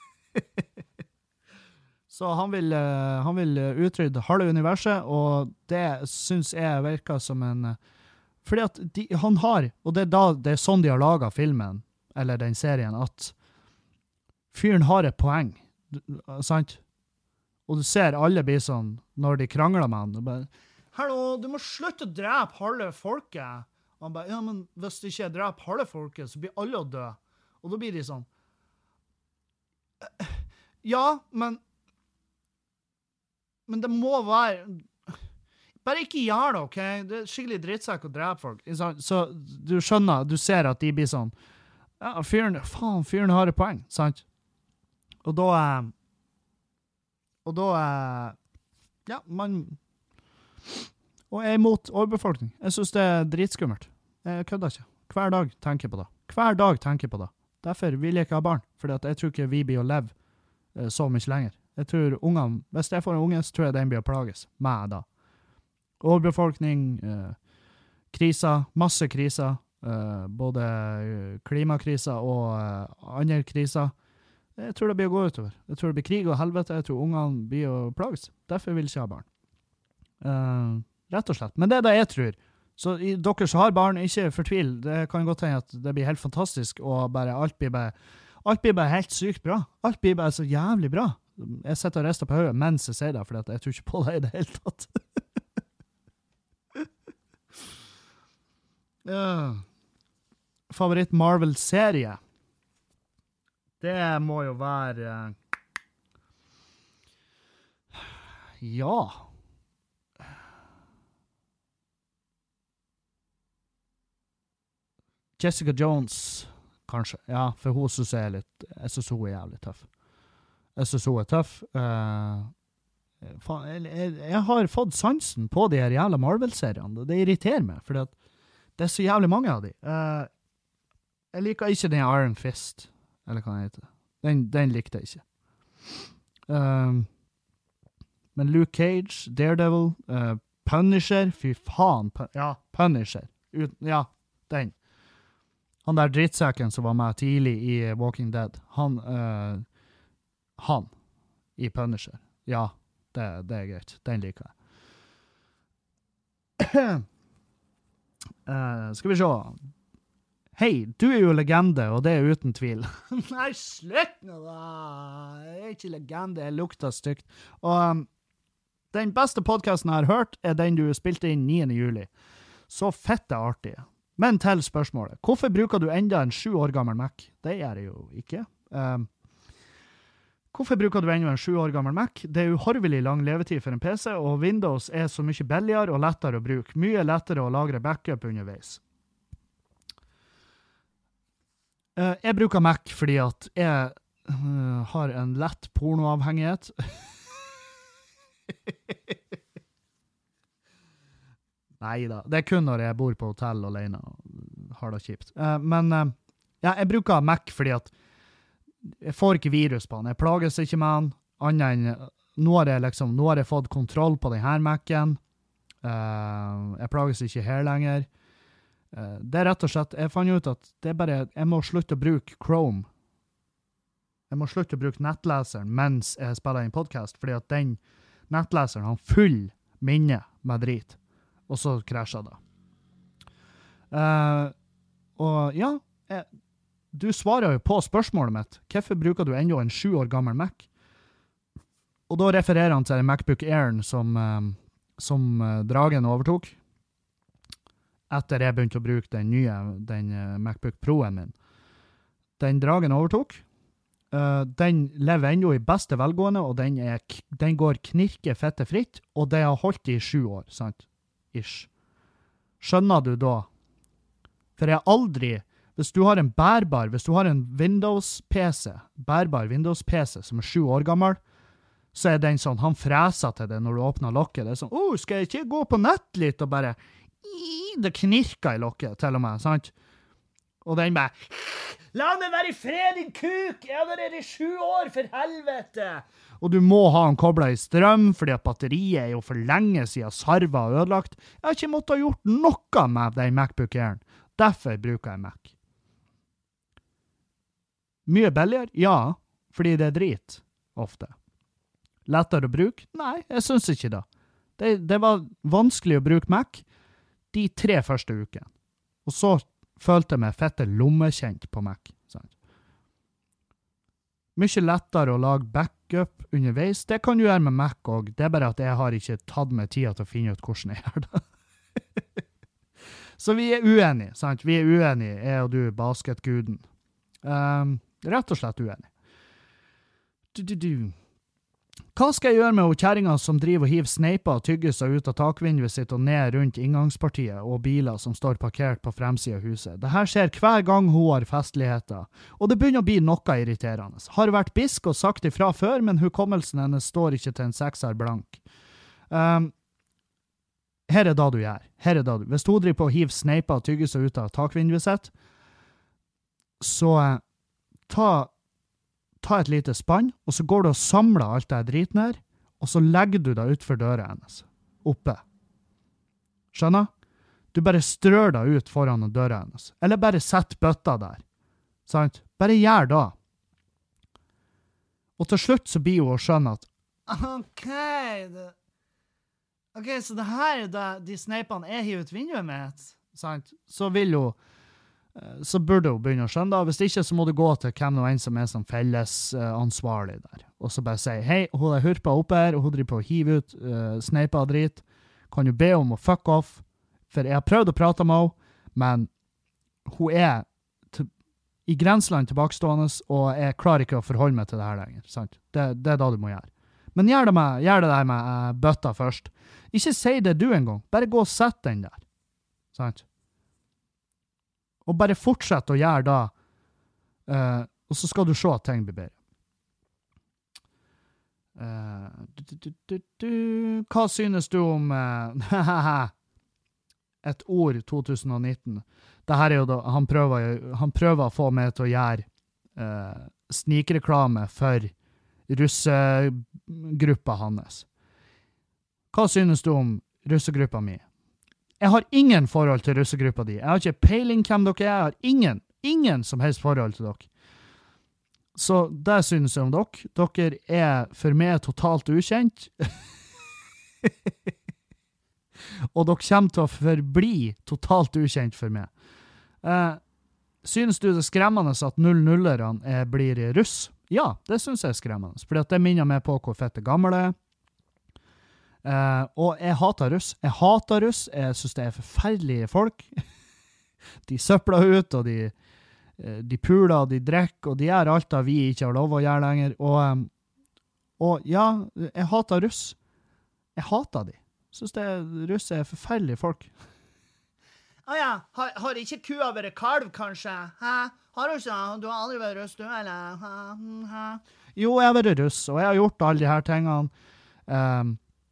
Så han vil utrydde halve universet, og det synes jeg virker som en... Fordi at han har, og det er sånn de har laget filmen, eller den serien, at fyren har et poeng, sant? Og du ser alle blir sånn, når de krangler med han, og bare, «Hallo, du må slutte å drepe halve folket!» Og han bare, «Ja, men hvis du ikke dreper halve folket, så blir alle å dø!» Og da blir de sånn, «Ja, men det må være... Bare ikke gjør det, ok? Det er skikkelig drittsekk å drepe folk. Så du skjønner, du ser at de blir sånn, ja, fyren har et poeng, sant? Og da, ja, og jeg er imot overbefolkning. Jeg synes det er dritskummelt. Jeg kødder ikke. Hver dag tenker jeg på det. Derfor vil jeg ikke ha barn, for jeg tror ikke vi blir å leve så mye lenger. Jeg tror ungene, hvis jeg får en unge, så tror jeg den blir å plages med da. Overbefolkning, kriser, masse kriser, både klimakriser og andre kriser. Jeg tror det blir å gå utover. Jeg tror det blir krig og helvete. Jeg tror ungene blir å plages. Derfor vil jeg ikke ha barn. Rett og slett. Men det er det jeg tror. Så dere som har barn, ikke fortvil. Det kan godt hende at det blir helt fantastisk, og bare alt blir bare Alt blir bare helt sykt bra. Alt blir bare så jævlig bra. Jeg sitter og rister på hodet mens jeg sier det, for jeg tror ikke på det i det hele tatt. Ja. Favoritt Marvel-serie? Det må jo være... Ja. Jessica Jones, kanskje. Ja, for hun synes jeg synes hun jævlig tøff. Jeg synes hun tøff. Jeg har fått sansen på de her jævla Marvel-seriene. Det irriterer meg, for det så jævlig mange av de. Jeg liker ikke den Iron Fist, eller hva den heter. Den likte jeg ikke. Men Luke Cage, Daredevil, Punisher, fy faen, Punisher. Den. Han der drittsekken som var med tidlig i Walking Dead, han i Punisher. Ja, det greit. Den liker jeg. Skal vi se. Hei, du jo legende, og det uten tvil. Nei, slutt nå da! Jeg ikke legende, jeg lukter stygt. Og den beste podcasten jeg har hørt den du spilte inn 9. juli. Så fette artig. Men til spørsmålet. Hvorfor bruker du enda en 7 år gammel Mac? Det gjør jeg jo ikke. Hvorfor bruker du enda en 7 år gammel Mac? Det uhorvelig lang levetid for en PC, og Windows så mye billigere og lettere å bruke. Mye lettere å lagre backup underveis. Jeg bruker Mac fordi at jeg har en lett pornoavhengighet. Neida, det kun når jeg bor på hotell alene og har det kjipt. Men jeg bruker Mac fordi at jeg får ikke virus på den. Jeg plages ikke med den, annet enn nå har jeg fått kontroll på denne Mac'en. Jeg plages ikke her lenger. Det rett og slett, jeg fant ut at det bare, jeg må slutte å bruke Chrome. Jeg må slutte å bruke nettleseren mens jeg spiller en podcast, fordi at den nettleseren har full minne med drit. Og så krasjer det. Og ja, du svarer jo på spørsmålet mitt. Hvorfor bruker du enda en 7 år gammel Mac? Og da refererer han til MacBook Air som Dragen overtok. Etter jeg begynte å bruke den MacBook Proen min. Den Dragen overtok. Den lever enda i beste velgående, og den går knirke fette fritt, og det har holdt i 7 år, sant? Ish. Skjønner du da? For jeg aldri, hvis du har en Windows-PC, bærbar Windows-PC som 7 år gammel, så den sånn, han freser til det når du åpner lokket. Det sånn, skal jeg ikke gå på nett litt, og bare, det knirker i lokket, til og med, sant? Og den bare, la meg være i fred, din kuk! Jeg har vært i 7 år, for helvete! Og du må ha den koblet i strøm, fordi at batteriet jo for lenge siden sarva og ødelagt. Jeg har ikke måttet ha gjort noe med den MacBook Airen. Derfor bruker jeg Mac. Mye billigere? Ja, fordi det drit, ofte. Lettere å bruke? Nei, jeg synes ikke det. Det var vanskelig å bruke Mac de 3 første ukene. Og så følte jeg meg fette lommekjent på Mac. Sant? Mye lettere å lage backup underveis. Det kan du gjøre med Mac også. Det bare at jeg har ikke tatt meg tida til å finne ut hvordan jeg gjør det. Så vi uenige, sant? Vi uenige, jeg og du, basketguden. Rett og slett uenige. Hva skal jeg gjøre med kjæringen som driver og hiver sneiper og tyggelser ut av takvinduet sitt og ned rundt inngangspartiet og biler som står parkert på fremsiden av huset? Dette skjer hver gang hun har festligheter, og det begynner å bli noe irriterende. Har vært bisk og sagt ifra før, men hukommelsen hennes står ikke til en 6er blank. Her da du gjør. Hvis hun driver på å hive sneiper og tyggelser ut av takvinduet sitt, så ta et lite spann, og så går du og samler alt det driten her, og så legger du det ut for døra hennes, oppe. Skjønner? Du bare strør det ut foran døra hennes, eller bare sett bøtta der. Sant? Bare gjør det. Og til slutt så blir hun å skjønne at Ok, så det her er de sneipene jeg hiver ut vinduet med, sant? Så vil hun så burde hun begynne å skjønne det. Hvis ikke, så må du gå til hvem og en som som felles ansvarlig der. Og så bare si, hei, hun hurpa oppe her, og hun driver på å hive ut sneipa og drit. Kan du be om å fuck off? For jeg har prøvd å prate med henne, men hun i grenseland tilbakestående, og jeg klarer ikke å forholde meg til det her lenger. Sant? Det da du må gjøre. Men gjør det der med bøtta først. Ikke si det du en gang. Bare gå og sett den der. Sant? Og bare fortsett å gjøre det. Og så skal du se at ting blir bedre. Hva synes du om et ord 2019? Det her jo da, han prøver å få meg til å gjøre snikreklame for russegruppa hans. Hva synes du om russegruppa mi? Jeg har ingen forhold til russegruppa di. Jeg har ikke peiling hvem dere er. Jeg har ingen som helst forhold til dere. Så det synes jeg om dere. Dere er for meg totalt ukjent. Og dere kommer til å forbli totalt ukjent for meg. Synes du det er skremmende at 00-erne blir russ? Ja, det synes jeg er skremmende. Fordi at det minner meg på hvor fett det gamle er. Og jeg hater russ. Jeg synes det er forferdelige folk. De søpler ut, og de puler, og de drekker, og de gjør alt det vi ikke har lov å gjøre lenger. Og ja, jeg hater russ. Jeg hater de. Jeg synes russ er forferdelige folk. Ja, har ikke kua vært kalv, kanskje? Hæ? Har du ikke? Du har aldri vært russ, du, eller? Hæ? Jo, jeg har vært russ, og jeg har gjort alle de her tingene.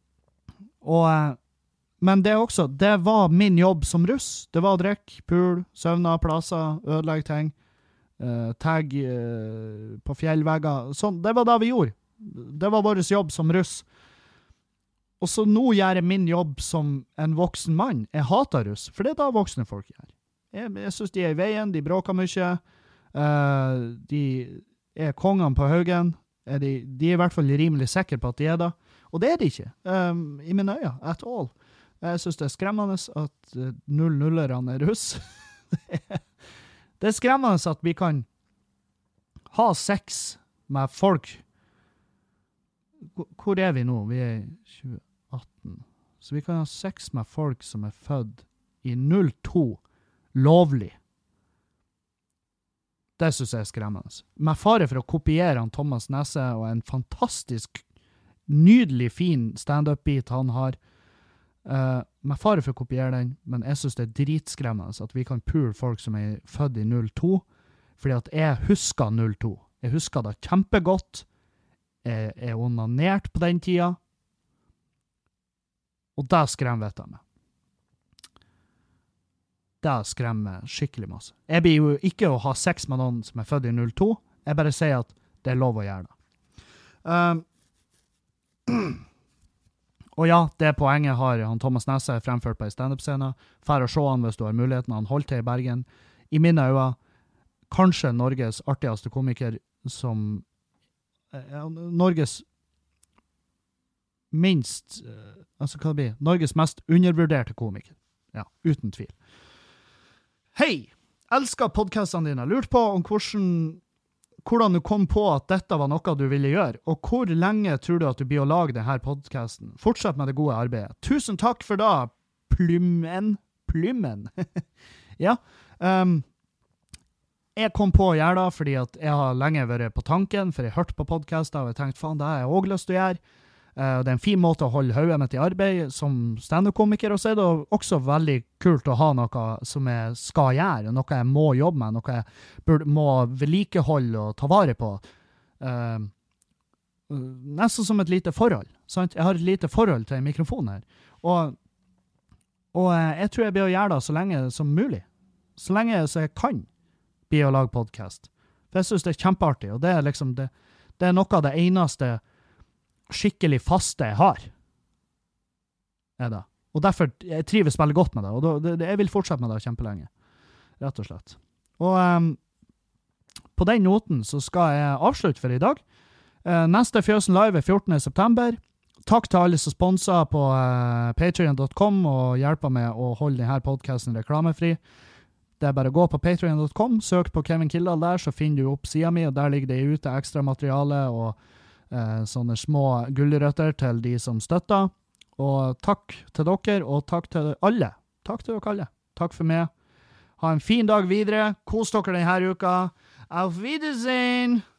Men det var min jobb som russ. Det var drikk, pul, søvner, plasser, ødelegge ting, tagg på fjellvegger. Sånn, det var det vi gjorde. Det var vår jobb som russ. Og så nå gjør jeg min jobb som en voksen mann. Jeg hater russ, for det er da voksne folk gjør. Jeg synes de er i veien, de bråker mye, de er kongene på haugen, de er i hvert fall rimelig sikre på at de er da. Og det er de ikke, i mine øyne, at all. Jeg synes det er skremmende at 00-erne er russ. Det er skremmende at vi kan ha sex med folk. Hvor er vi nå? Vi er i 2018. Så vi kan ha sex med folk som er født i 02 lovlig. Det synes jeg er skremmende. Med fare for å kopiere han Thomas Nesse og en fantastisk, nydelig fin stand-up-bit han har. Med fare for å kopiere den, men jeg synes det er dritskremmende at vi kan pule folk som er født i 02, fordi at jeg husker 02. Jeg husker det kjempegodt. Jeg er onanert på den tida. Og det skremmer jeg meg. Det skremmer skikkelig masse. Jeg blir jo ikke å ha sex med noen som er født i 02. Jeg bare sier at det er lov å gjøre det. Og ja, det poenget har han Thomas Nesse fremført på en stand-up-scene. Fær å se han hvis du har muligheten. Han holdt til i Bergen. I mine øyne, kanskje Norges artigste komiker som Norges minst, altså hva det blir, Norges mest undervurderte komiker. Ja, uten tvil. Hei! Elsker podcastene dine. Lurt på om hvordan du kom på at dette var noe du ville gjøre, og hvor lenge tror du at du blir å lage denne podcasten? Fortsett med det gode arbeidet. Tusen takk for da, Plymmen. Ja, jeg kom på å gjøre det fordi at jeg har lenge vært på tanken, for jeg har hørt på podcaster, og jeg tenkte, faen, det har jeg også lyst til å gjøre. Det er en fin måte å holde hodet mitt i arbeid som stand-up-komiker, og så er det også veldig kult å ha noe som jeg skal gjøre, noe jeg må jobbe med, noe jeg må vedlikeholde og ta vare på. Nesten som et lite forhold, sant? Jeg har et lite forhold til en mikrofon her, og jeg tror jeg blir å gjøre det så lenge som mulig. Så lenge så jeg kan bli å lage podcast. For jeg synes det er kjempeartig, og det er liksom det er noe av det eneste skikkelig faste jeg har. Er det. Og derfor jeg trives veldig godt med det, og jeg vil fortsette med det kjempelenge. Rett og slett. Og på den noten så skal jeg avslutte for i dag. Neste Fjøsen Live er 14. september. Takk til alle som sponser på patreon.com og hjelper med å holde denne podcasten reklamefri. Det er bare å gå på patreon.com, søk på Kevin Kildahl der, så finner du opp siden min, og der ligger det ute ekstra materiale og sånne små gullrøtter til de som støtter. Og takk til dere, og takk til alle. Takk til dere alle. Takk for meg. Ha en fin dag videre. Kos dere denne uka. Auf Wiedersehen!